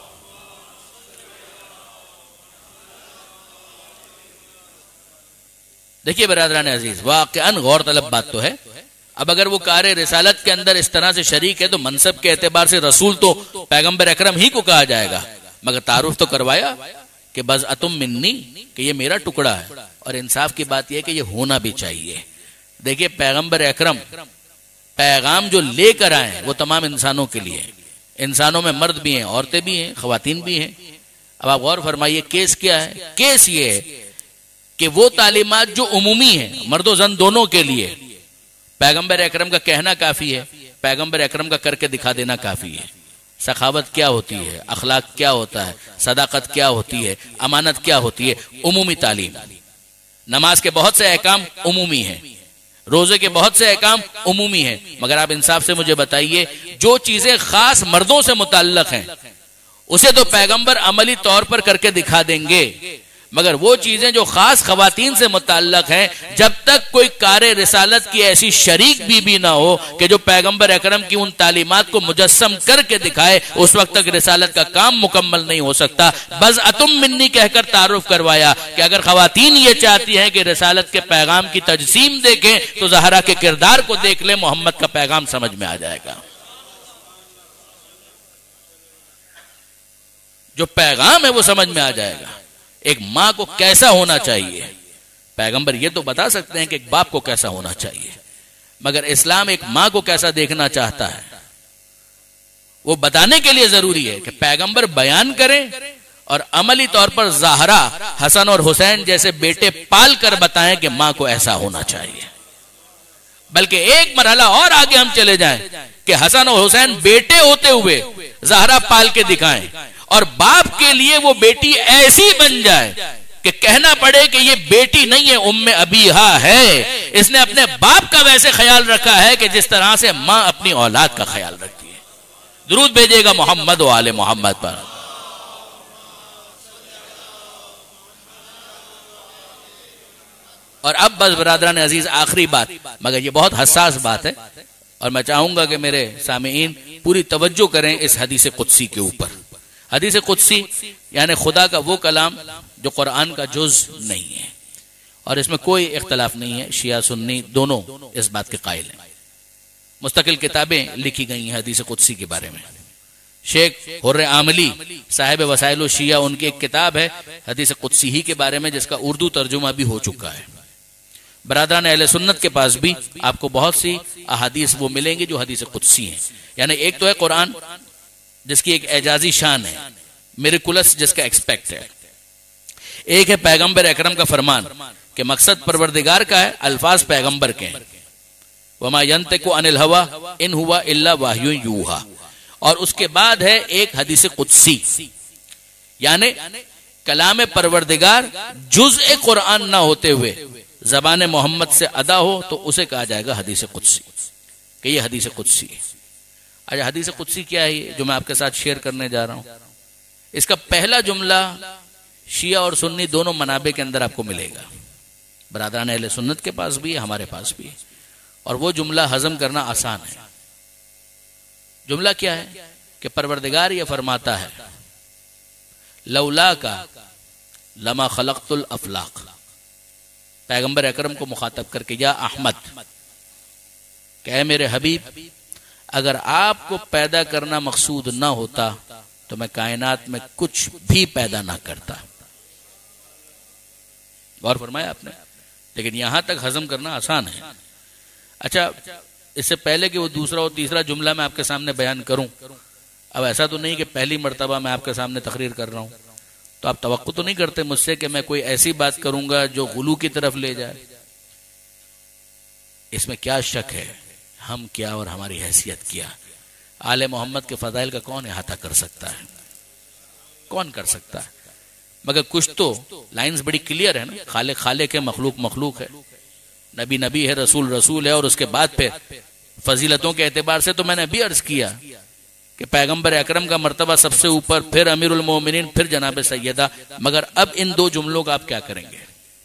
دیکھیے برادران عزیز, واقعاً غور طلب بات تو ہے. اب اگر وہ کار رسالت کے اندر اس طرح سے شریک ہے تو منصب کے اعتبار سے رسول تو پیغمبر اکرم ہی کو کہا جائے گا, مگر تعارف تو کروایا کہ بضعۃ منی, کہ یہ میرا ٹکڑا ہے. اور انصاف کی بات یہ کہ یہ ہونا بھی چاہیے. دیکھیے پیغمبر اکرم پیغام جو لے کر آئے وہ تمام انسانوں کے لیے, انسانوں میں مرد بھی ہیں, عورتیں بھی ہیں, خواتین بھی ہیں. اب آپ غور فرمائیے کیس کیا ہے؟ کیس یہ ہے کہ وہ تعلیمات جو عمومی ہیں مرد و زن دونوں کے لیے، پیغمبر اکرم کا کہنا کافی ہے، پیغمبر اکرم کا کر کے دکھا دینا کافی ہے۔ سخاوت کیا ہوتی ہے، اخلاق کیا ہوتا ہے، صداقت کیا ہوتی ہے، امانت کیا ہوتی ہے، عمومی تعلیم۔ نماز کے بہت سے احکام عمومی ہیں، روزے کے بہت سے احکام عمومی ہیں، مگر آپ انصاف سے مجھے بتائیے جو چیزیں خاص مردوں سے متعلق ہیں اسے تو پیغمبر عملی طور پر کر کے دکھا دیں گے، مگر وہ چیزیں جو خاص خواتین سے متعلق ہیں جب تک کوئی کار رسالت کی ایسی شریک بی بی نہ ہو کہ جو پیغمبر اکرم کی ان تعلیمات کو مجسم کر کے دکھائے، اس وقت تک رسالت کا کام مکمل نہیں ہو سکتا۔ بز اتم منی کہہ کر تعارف کروایا کہ اگر خواتین یہ چاہتی ہیں کہ رسالت کے پیغام کی تجسیم دیکھیں تو زہرا کے کردار کو دیکھ لیں، محمد کا پیغام سمجھ میں آ جائے گا۔ جو پیغام ہے وہ سمجھ میں آ جائے گا۔ ایک ماں کو کیسا ہونا چاہیے، پیغمبر یہ تو بتا سکتے ہیں کہ ایک باپ کو کیسا ہونا چاہیے، مگر اسلام ایک ماں کو کیسا دیکھنا چاہتا ہے وہ بتانے کے لیے ضروری ہے کہ پیغمبر بیان کریں اور عملی طور پر زہرا، حسن اور حسین جیسے بیٹے پال کر بتائیں کہ ماں کو ایسا ہونا چاہیے۔ بلکہ ایک مرحلہ اور آگے ہم چلے جائیں کہ حسن اور حسین بیٹے ہوتے ہوئے زہرا پال کے دکھائیں، اور باپ کے لیے وہ بیٹی ایسی بن جائے کہ کہنا پڑے کہ یہ بیٹی نہیں ہے، ام ابیہا ہے، اس نے اپنے باپ کا ویسے خیال رکھا ہے کہ جس طرح سے ماں اپنی اولاد کا خیال رکھتی ہے۔ درود بھیجے گا محمد و آل محمد پر۔ اور اب بس برادران عزیز آخری بات، مگر یہ بہت حساس بات ہے اور میں چاہوں گا کہ میرے سامعین پوری توجہ کریں اس حدیث قدسی کے اوپر۔ حدیث قدسی یعنی خدا کا وہ کلام جو قرآن کا جز نہیں ہے، اور اس میں کوئی اختلاف نہیں ہے، شیعہ سنی دونوں اس بات کے قائل ہیں۔ مستقل کتابیں لکھی گئی ہیں حدیث قدسی کے بارے میں۔ شیخ حر عاملی صاحب وسائل الشیعہ، ان کی ایک کتاب ہے حدیث قدسی ہی کے بارے میں جس کا اردو ترجمہ بھی ہو چکا ہے۔ برادران اہل سنت کے پاس بھی آپ کو بہت سی احادیث وہ ملیں گی جو حدیث قدسی ہیں، یعنی ایک تو ہے قرآن جس کی ایک اعجازی شان ہے، میریکولس جس کا ایکسپیکٹ ہے، ایک ہے پیغمبر اکرم کا فرمان کہ مقصد پروردگار کا ہے، الفاظ پیغمبر کے ہیں، وما ينطق عن الهوى ان هو الا وحی یوحى، اور اس کے بعد ہے ایک حدیث قدسی یعنی کلام پروردگار جزء قرآن نہ ہوتے ہوئے زبان محمد سے ادا ہو تو اسے کہا جائے گا حدیث قدسی، کہ یہ حدیث قدسی ہے۔ آج حدیث قدسی کیا ہے جو میں آپ کے ساتھ شیئر کرنے جا رہا ہوں؟ اس کا پہلا جملہ شیعہ اور سنی دونوں منابع کے اندر آپ کو ملے گا، برادران اہل سنت کے پاس بھی ہے، ہمارے پاس بھی ہے، اور وہ جملہ ہضم کرنا آسان ہے۔ جملہ کیا ہے کہ پروردگار یہ فرماتا ہے لولا کا لما خلقت الافلاق، پیغمبر اکرم کو مخاطب کر کے، یا احمد کہ اے میرے حبیب اگر آپ کو پیدا کرنا مقصود نہ ہوتا تو میں کائنات میں کچھ بھی پیدا نہ کرتا۔ غور فرمایا آپ نے، لیکن یہاں تک ہضم کرنا آسان ہے۔ اچھا، اس سے پہلے کہ وہ دوسرا اور تیسرا جملہ میں آپ کے سامنے بیان کروں، اب ایسا تو نہیں کہ پہلی مرتبہ میں آپ کے سامنے تقریر کر رہا ہوں تو آپ توقع تو نہیں کرتے مجھ سے کہ میں کوئی ایسی بات کروں گا جو غلو کی طرف لے جائے؟ اس میں کیا شک ہے، ہم کیا اور ہماری حیثیت کیا، آل محمد کے فضائل کا کون احاطہ کر سکتا ہے؟ کون کر سکتا ہے؟ مگر کچھ تو لائنز بڑی کلیئر ہے نا، خالق خالق ہے، مخلوق مخلوق ہے، نبی نبی ہے، رسول رسول ہے، اور اس کے بعد پھر فضیلتوں کے اعتبار سے تو میں نے بھی عرض کیا کہ پیغمبر اکرم کا مرتبہ سب سے اوپر، پھر امیر المومنین، پھر جناب سیدہ، مگر اب ان دو جملوں کا آپ کیا کریں گے؟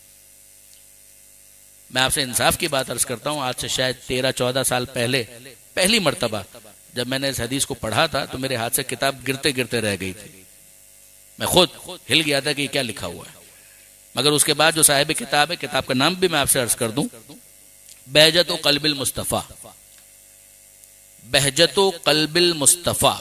میں آپ سے انصاف کی بات عرض کرتا ہوں، آج سے شاید تیرہ چودہ سال پہلے پہلی مرتبہ جب میں نے اس حدیث کو پڑھا تھا تو میرے ہاتھ سے کتاب گرتے گرتے رہ گئی تھی، میں خود ہل گیا تھا کہ یہ کیا لکھا ہوا ہے۔ مگر اس کے بعد جو صاحب کتاب ہے، کتاب کا نام بھی میں آپ سے عرض کر دوں، بہجت و قلب المصطفیٰ، بہجت و قلب المصطفیٰ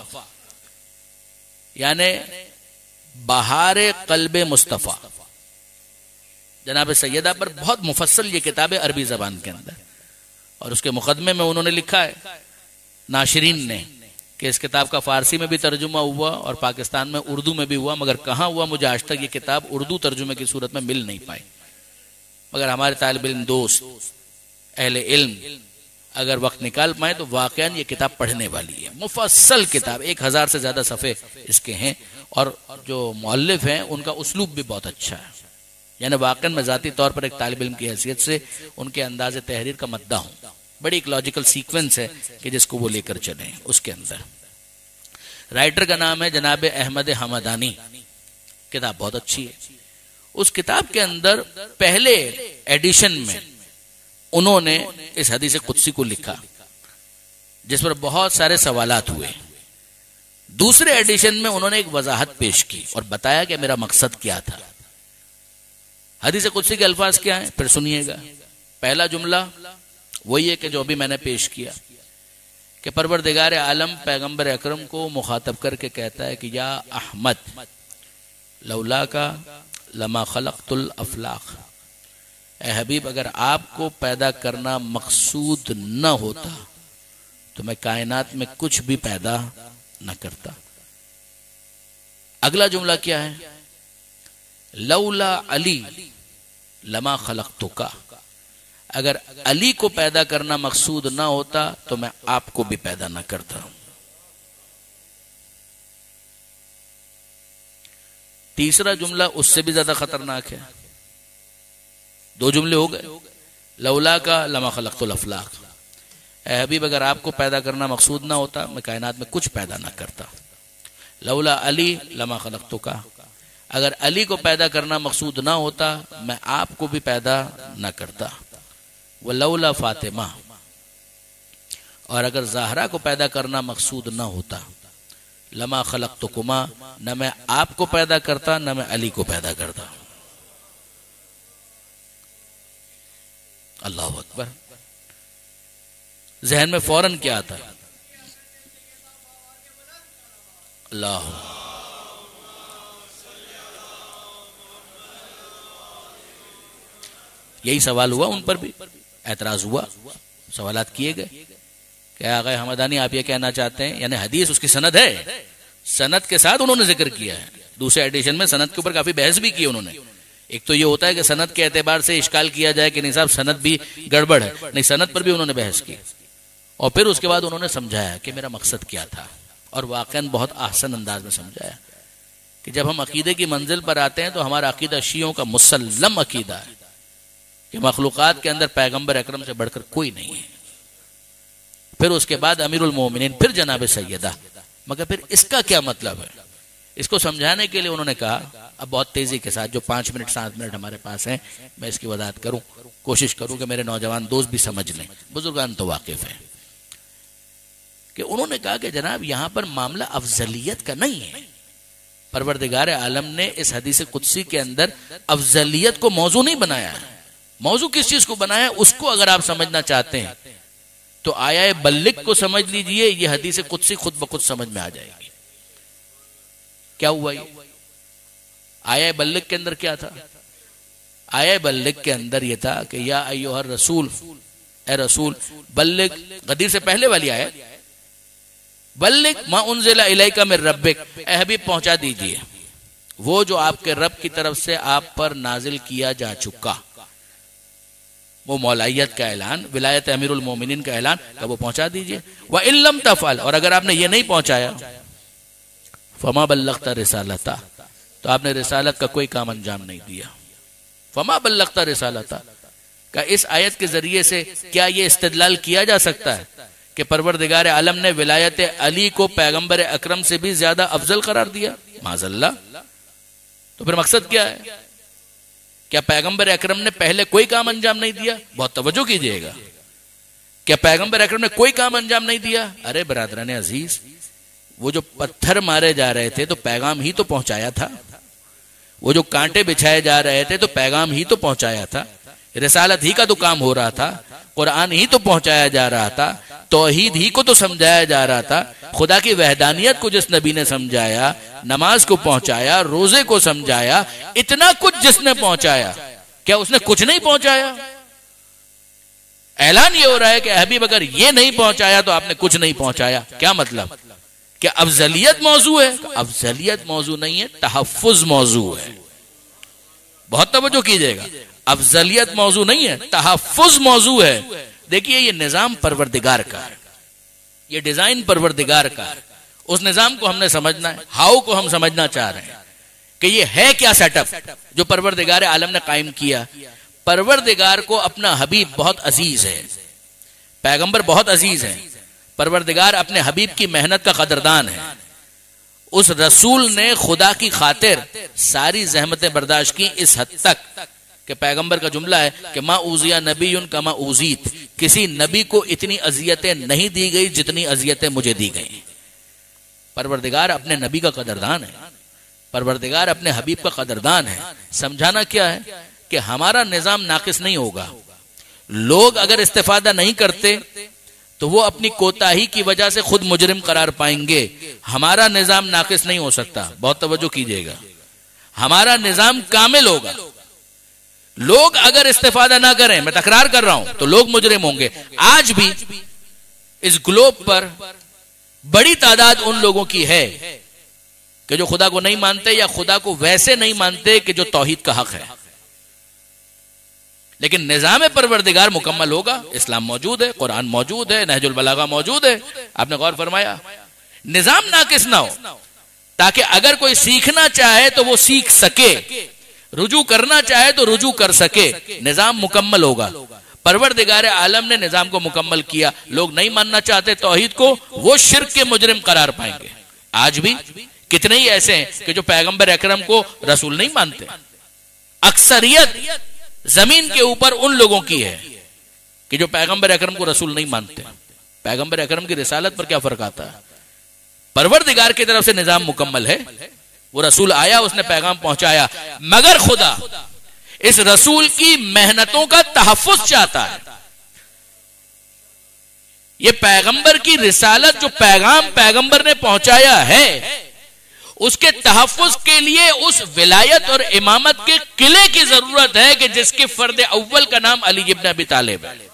یعنی بہار قلب مصطفیٰ، جناب سیدہ پر بہت مفصل یہ کتاب ہے عربی زبان کے اندر، اور اس کے مقدمے میں انہوں نے لکھا ہے ناشرین نے کہ اس کتاب کا فارسی میں بھی ترجمہ ہوا اور پاکستان میں اردو میں بھی ہوا، مگر کہاں ہوا مجھے آج تک یہ کتاب اردو ترجمے کی صورت میں مل نہیں پائی۔ مگر ہمارے طالب علم دوست اہل علم اگر وقت نکال پائیں تو واقعاً یہ کتاب پڑھنے والی ہے. مفصل کتاب، ایک ہزار سے زیادہ صفحے اس کے ہیں، اور جو مؤلف ہیں ان کا اسلوب بھی بہت اچھا ہے. یعنی واقعاً میں ذاتی طور پر ایک طالب علم کی حیثیت سے ان کے انداز تحریر کا مداح ہوں. بڑی ایک لاجیکل سیکوینس ہے کہ جس کو وہ لے کر چلیں. اس کے اندر رائٹر کا نام ہے جناب احمد حمدانی. کتاب بہت اچھی ہے. اس کتاب کے اندر پہلے ایڈیشن میں انہوں نے اس حدیث قدسی کو لکھا جس پر بہت سارے سوالات ہوئے. دوسرے ایڈیشن میں انہوں نے ایک وضاحت پیش کی اور بتایا کہ میرا مقصد کیا تھا. حدیث قدسی کے الفاظ کیا ہیں پھر سنیے گا. پہلا جملہ وہی ہے کہ جو ابھی میں نے پیش کیا کہ پروردگار عالم پیغمبر اکرم کو مخاطب کر کے کہتا ہے کہ یا احمد لولا کا لما خلقت الافلاق، اے حبیب اگر آپ کو پیدا کرنا مقصود نہ ہوتا تو میں کائنات میں کچھ بھی پیدا نہ کرتا. اگلا جملہ کیا ہے؟ لولا علی لما خلقتک، اگر علی کو پیدا کرنا مقصود نہ ہوتا تو میں آپ کو بھی پیدا نہ کرتا. تیسرا جملہ اس سے بھی زیادہ خطرناک ہے. دو جملے ہو گئے. لولا کا لما خلقت الافلاق، اے حبیب اگر آپ کو پیدا کرنا مقصود نہ ہوتا میں کائنات میں کچھ پیدا نہ کرتا. لولا علی لما خلقتک، اگر علی کو پیدا کرنا مقصود نہ ہوتا میں آپ کو بھی پیدا نہ کرتا. ولولا فاطمہ، اور اگر زہرا کو پیدا کرنا مقصود نہ ہوتا لما خلقتکما، نہ میں آپ کو پیدا کرتا نہ میں علی کو پیدا کرتا. اللہ اکبر. ذہن میں فوراً کیا آتا ہے؟ اللہ. یہی سوال ہوا ان پر بھی، اعتراض ہوا، سوالات کیے گئے کہ آقا حمدانی آپ یہ کہنا چاہتے ہیں، یعنی حدیث اس کی سند ہے، سند کے ساتھ انہوں نے ذکر کیا ہے. دوسرے ایڈیشن میں سند کے اوپر کافی بحث بھی کی انہوں نے. ایک تو یہ ہوتا ہے کہ سند کے اعتبار سے اشکال کیا جائے کہ نہیں صاحب سند بھی گڑبڑ ہے، نہیں سند پر بھی انہوں نے بحث کی، اور پھر اس کے بعد انہوں نے سمجھایا کہ میرا مقصد کیا تھا، اور واقعاً بہت احسن انداز میں سمجھایا کہ جب ہم عقیدے کی منزل پر آتے ہیں تو ہمارا عقیدہ شیعوں کا مسلم عقیدہ ہے کہ مخلوقات کے اندر پیغمبر اکرم سے بڑھ کر کوئی نہیں ہے. پھر اس کے بعد امیر المومنین، پھر جناب سیدہ. مگر پھر اس کا کیا مطلب ہے؟ اس کو سمجھانے کے لیے انہوں نے کہا، اب بہت تیزی کے ساتھ جو پانچ منٹ سات منٹ ہمارے پاس ہیں میں اس کی وضاحت کروں، کوشش کروں کہ میرے نوجوان دوست بھی سمجھ لیں، بزرگان تو واقف ہیں. کہ انہوں نے کہا کہ جناب یہاں پر معاملہ افضلیت کا نہیں ہے. پروردگار عالم نے اس حدیث قدسی کے اندر افضلیت کو موضوع نہیں بنایا ہے. موضوع کس چیز کو بنایا ہے اس کو اگر آپ سمجھنا چاہتے ہیں تو آیا بلغ کو سمجھ لیجئے، یہ حدیث قدسی خود بخود سمجھ میں آ جائے گی. کیا ہوا یہ آیا بلغ کے اندر کیا تھا؟ آیا بلغ کے اندر یہ تھا کہ یا ایھا الرسول، اے رسول بلغ، غدیر سے پہلے والی آیت، بلغ ما انزل الیک من ربک، اے حبیب پہنچا دیجئے وہ جو آپ کے رب کی طرف سے آپ پر نازل کیا جا چکا. وہ مولائیت کا اعلان، ولایت امیر المومنین کا اعلان کہ وہ پہنچا دیجئے. وَإِن لَمْ تَفْعَلْ، اور اگر آپ نے یہ نہیں پہنچایا، فَمَا بَلَّغْتَ رِسَالَتَهْ، تو آپ نے رسالت کا کوئی کام انجام نہیں دیا. فَمَا بَلَّغْتَ رِسَالَتَهْ، کہ اس آیت کے ذریعے سے کیا یہ استدلال کیا جا سکتا ہے کہ پروردگار عالم نے ولایت علی کو پیغمبر اکرم سے بھی زیادہ افضل قرار دیا؟ معاذ اللہ. تو پھر مقصد کیا ہے؟ کیا پیغمبر اکرم نے پہلے کوئی کام انجام نہیں دیا؟ بہت توجہ کیجئے گا. کیا پیغمبر اکرم نے کوئی کام انجام نہیں دیا؟ ارے برادران عزیز، وہ جو پتھر مارے جا رہے تھے تو پیغام ہی تو پہنچایا تھا. وہ جو کانٹے بچھائے جا رہے تھے تو پیغام ہی تو پہنچایا تھا. رسالت ہی کا تو کام ہو رہا تھا، قرآن ہی تو پہنچایا جا رہا تھا، توحید ہی کو تو سمجھایا جا رہا تھا. خدا کی وحدانیت کو جس نبی نے سمجھایا، نماز کو پہنچایا، روزے کو سمجھایا، اتنا کچھ جس نے پہنچایا، کیا اس نے کچھ نہیں پہنچایا؟ اعلان یہ ہو رہا ہے کہ حبیب اگر یہ نہیں پہنچایا تو آپ نے کچھ نہیں پہنچایا. کیا مطلب؟ کہ افضلیت موضوع ہے؟ افضلیت موضوع نہیں ہے، تحفظ موضوع ہے. بہت توجہ کیجئے گا. افضلیت موضوع نہیں ہے، تحفظ موضوع ہے. دیکھیے یہ نظام پروردگار کا ہے، یہ ڈیزائن پروردگار کا ہے. اس نظام کو ہم نے سمجھنا ہے، ہاؤ کو ہم سمجھنا چاہ رہے ہیں کہ یہ ہے کیا سیٹ اپ جو پروردگار عالم نے قائم کیا. پروردگار کو اپنا حبیب بہت عزیز ہے، پیغمبر بہت عزیز ہے. پروردگار اپنے حبیب کی محنت کا قدردان ہے. اس رسول نے خدا کی خاطر ساری زحمتیں برداشت کی اس حد تک کہ پیغمبر کا جملہ ہے کہ ما اوذی نبی کما اوذیت، کسی نبی کو اتنی اذیتیں نہیں دی گئی جتنی اذیتیں مجھے دی گئی. پروردگار اپنے نبی کا قدردان ہے، پروردگار اپنے حبیب کا قدردان ہے. سمجھانا کیا ہے کہ ہمارا نظام ناقص نہیں ہوگا. لوگ اگر استفادہ نہیں کرتے تو وہ اپنی کوتاہی کی وجہ سے خود مجرم قرار پائیں گے. ہمارا نظام ناقص نہیں ہو سکتا، بہت توجہ کیجئے گا. ہمارا نظام کامل ہوگا. لوگ اگر استفادہ نہ کریں، میں تکرار کر رہا ہوں، تو لوگ مجرم ہوں گے. آج بھی اس گلوب پر بڑی تعداد ان لوگوں کی ہے کہ جو خدا کو نہیں مانتے یا خدا کو ویسے نہیں مانتے کہ جو توحید کا حق ہے. لیکن نظام پروردگار مکمل ہوگا. اسلام موجود ہے، قرآن موجود ہے، نہج البلاغہ موجود ہے. آپ نے غور فرمایا نظام ناقص نہ ہو تاکہ اگر کوئی سیکھنا چاہے تو وہ سیکھ سکے، رجوع کرنا چاہے تو رجوع کر سکے. نظام مکمل ہوگا. پروردگار عالم نے نظام کو مکمل کیا. لوگ نہیں ماننا چاہتے توحید کو، وہ شرک کے مجرم قرار پائیں گے. آج بھی کتنے ہی ایسے ہیں کہ جو پیغمبر اکرم کو رسول نہیں مانتے. اکثریت زمین کے اوپر ان لوگوں کی ہے کہ جو پیغمبر اکرم کو رسول نہیں مانتے. پیغمبر اکرم کی رسالت پر کیا فرق آتا ہے؟ پروردگار کی طرف سے نظام مکمل ہے. وہ رسول آیا، اس نے پیغام پہنچایا، مگر خدا اس رسول کی محنتوں کا تحفظ چاہتا ہے. یہ پیغمبر کی رسالت جو پیغام پیغمبر نے پہنچایا ہے اس کے تحفظ کے لیے اس ولایت اور امامت کے قلعے کی ضرورت ہے کہ جس کے فرد اول کا نام علی ابن ابی طالب ہے.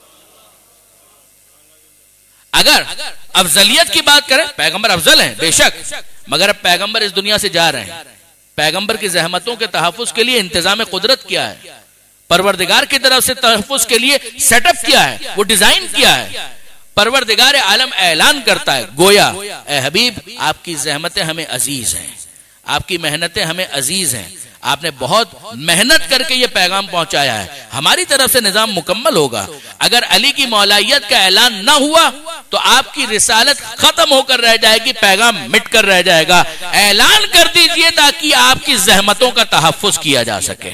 اگر افضلیت کی بات کریں، پیغمبر افضل ہیں بے شک، مگر اب پیغمبر اس دنیا سے جا رہے ہیں. پیغمبر کی زحمتوں کے تحفظ کے لیے انتظام قدرت کیا ہے؟ پروردگار کی طرف سے تحفظ کے لیے سیٹ اپ کیا ہے؟ وہ ڈیزائن کیا ہے؟ پروردگار عالم اعلان کرتا ہے، گویا اے حبیب آپ کی زحمتیں ہمیں عزیز ہیں، آپ کی محنتیں ہمیں عزیز ہیں، آپ نے بہت محنت کر کے یہ پیغام پہنچایا ہے. ہماری طرف سے نظام مکمل ہوگا. اگر علی کی مولائیت کا اعلان نہ ہوا تو آپ کی رسالت ختم ہو کر رہ جائے گی، پیغام مٹ کر رہ جائے گا. اعلان کر دیجئے تاکہ آپ کی زحمتوں کا تحفظ کیا جا سکے.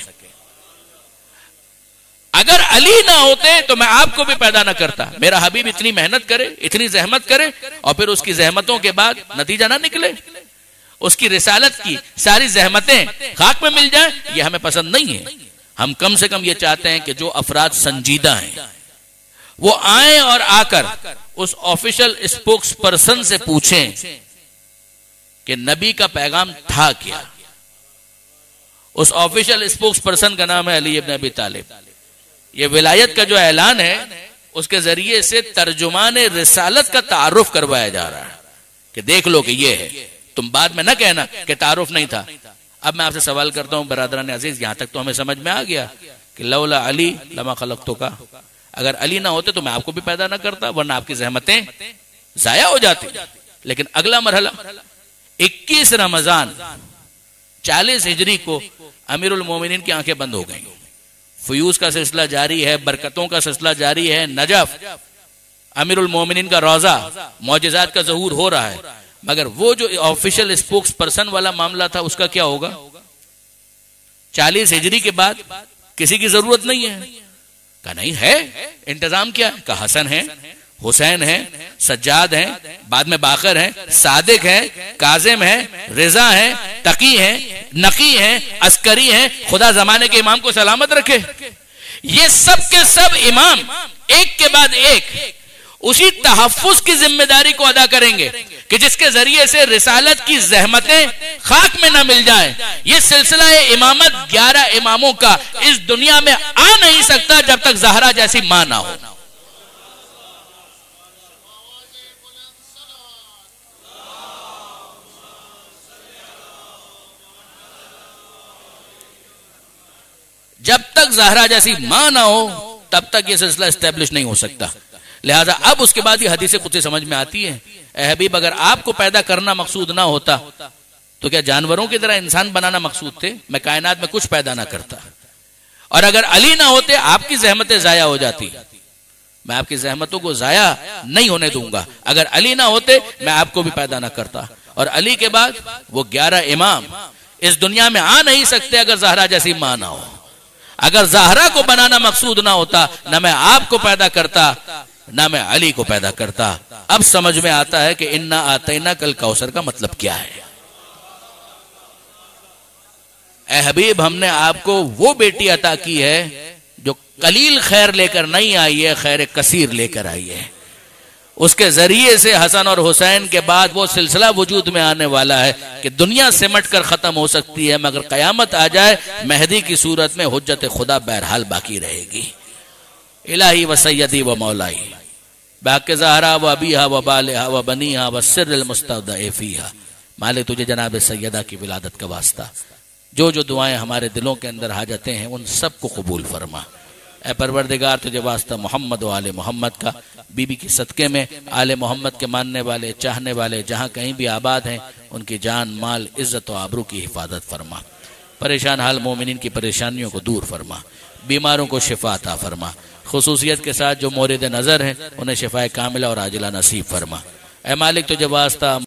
اگر علی نہ ہوتے تو میں آپ کو بھی پیدا نہ کرتا. میرا حبیب اتنی محنت کرے، اتنی زحمت کرے اور پھر اس کی زحمتوں کے بعد نتیجہ نہ نکلے، اس کی رسالت کی ساری زحمتیں خاک میں مل جائیں، یہ ہمیں پسند نہیں ہے. ہم کم سے کم یہ چاہتے ہیں کہ جو افراد سنجیدہ ہیں وہ آئیں اور آ کر اس آفیشل اسپوکس پرسن سے پوچھیں کہ نبی کا پیغام تھا کیا. اس آفیشل اسپوکس پرسن کا نام ہے علی ابن ابی طالب. یہ ولایت کا جو اعلان ہے اس کے ذریعے سے ترجمان رسالت کا تعارف کروایا جا رہا ہے کہ دیکھ لو کہ یہ ہے، تم بعد میں نہ کہنا کہ تعارف نہیں تھا. اب میں آپ سے سوال کرتا ہوں برادران عزیز، یہاں تک تو ہمیں سمجھ میں آ گیا کہ لولا علی لما خلقتو کا، اگر علی نہ ہوتے تو میں آپ کو بھی پیدا نہ کرتا، ورنہ آپ کی زحمتیں ضائع ہو جاتی. لیکن اگلا مرحلہ اکیس رمضان چالیس ہجری کو امیر المومنین کی آنکھیں بند ہو گئیں. فیوز کا سلسلہ جاری ہے، برکتوں کا سلسلہ جاری ہے. نجف امیر المومنین کا روضہ، معجزات کا ظہور ہو رہا ہے. مگر وہ جو آفیشل اسپوکس پرسن والا معاملہ تھا اس کا کیا ہوگا؟ چالیس ہجری کے بعد کسی کی ضرورت نہیں ہے. کہا نہیں ہے. انتظام کیا ہے؟ کہا حسن ہے، حسین ہے، سجاد ہیں، بعد میں باقر ہیں، صادق ہیں، کاظم ہیں، رضا ہیں، تقی ہیں، نقی ہیں، عسکری ہیں. خدا زمانے کے امام کو سلامت رکھے. یہ سب کے سب امام ایک کے بعد ایک اسی تحفظ کی ذمہ داری کو ادا کریں گے کہ جس کے ذریعے سے رسالت کی زحمتیں خاک میں نہ مل جائیں. یہ سلسلہ امامت گیارہ اماموں کا اس دنیا میں آ نہیں سکتا جب تک زہرا جیسی ماں نہ ہو. جب تک زہرا جیسی ماں نہ ہو تب تک یہ سلسلہ اسٹیبلش نہیں ہو سکتا. لہذا اب اس کے بعد یہ حدیث قدسی سمجھ میں آتی ہے. اے حبیب اگر آپ کو پیدا کرنا مقصود نہ ہوتا تو کیا جانوروں کی طرح انسان بنانا مقصود تھے؟ میں کائنات میں کچھ پیدا نہ کرتا. اور اگر علی نہ ہوتے آپ کی زحمتیں ضائع ہو جاتی. میں آپ کی زحمتوں کو ضائع نہیں ہونے دوں گا. اگر علی نہ ہوتے میں آپ کو بھی پیدا نہ کرتا. اور علی کے بعد وہ گیارہ امام اس دنیا میں آ نہیں سکتے اگر زہرا جیسی ماں نہ ہو. اگر زہرا کو بنانا مقصود نہ ہوتا نہ میں آپ کو پیدا کرتا نہ میں علی کو پیدا کرتا. اب سمجھ میں آتا ہے کہ انا آتینا کل کوثر کا مطلب کیا ہے. اے حبیب ہم نے آپ کو وہ بیٹی عطا کی ہے جو قلیل خیر لے کر نہیں آئی ہے، خیر کثیر لے کر آئی ہے. اس کے ذریعے سے حسن اور حسین کے بعد وہ سلسلہ وجود میں آنے والا ہے کہ دنیا سمٹ کر ختم ہو سکتی ہے مگر قیامت آ جائے مہدی کی صورت میں حجت خدا بہرحال باقی رہے گی. الہی و سیدی و مولائی باق زہرا و ابیہا و بالہا و بنیہا و سر المستودع فیہا. مالک تجھے جناب سیدہ کی ولادت کا واسطہ جو جو دعائیں ہمارے دلوں کے اندر حاجتیں ہیں ان سب کو قبول فرما. اے پروردگار تجھے واسطہ محمد و آل محمد کا، بی بی کی صدقے میں آل محمد کے ماننے والے چاہنے والے جہاں کہیں بھی آباد ہیں ان کی جان مال عزت و آبرو کی حفاظت فرما. پریشان حال مومنین کی پریشانیوں کو دور فرما، بیماروں کو شفا عطا فرما. خصوصیت کے ساتھ جو مورد نظر ہیں انہیں شفاء کاملہ اور عاجلہ نصیب فرما. اے مالک تجھے واسطہ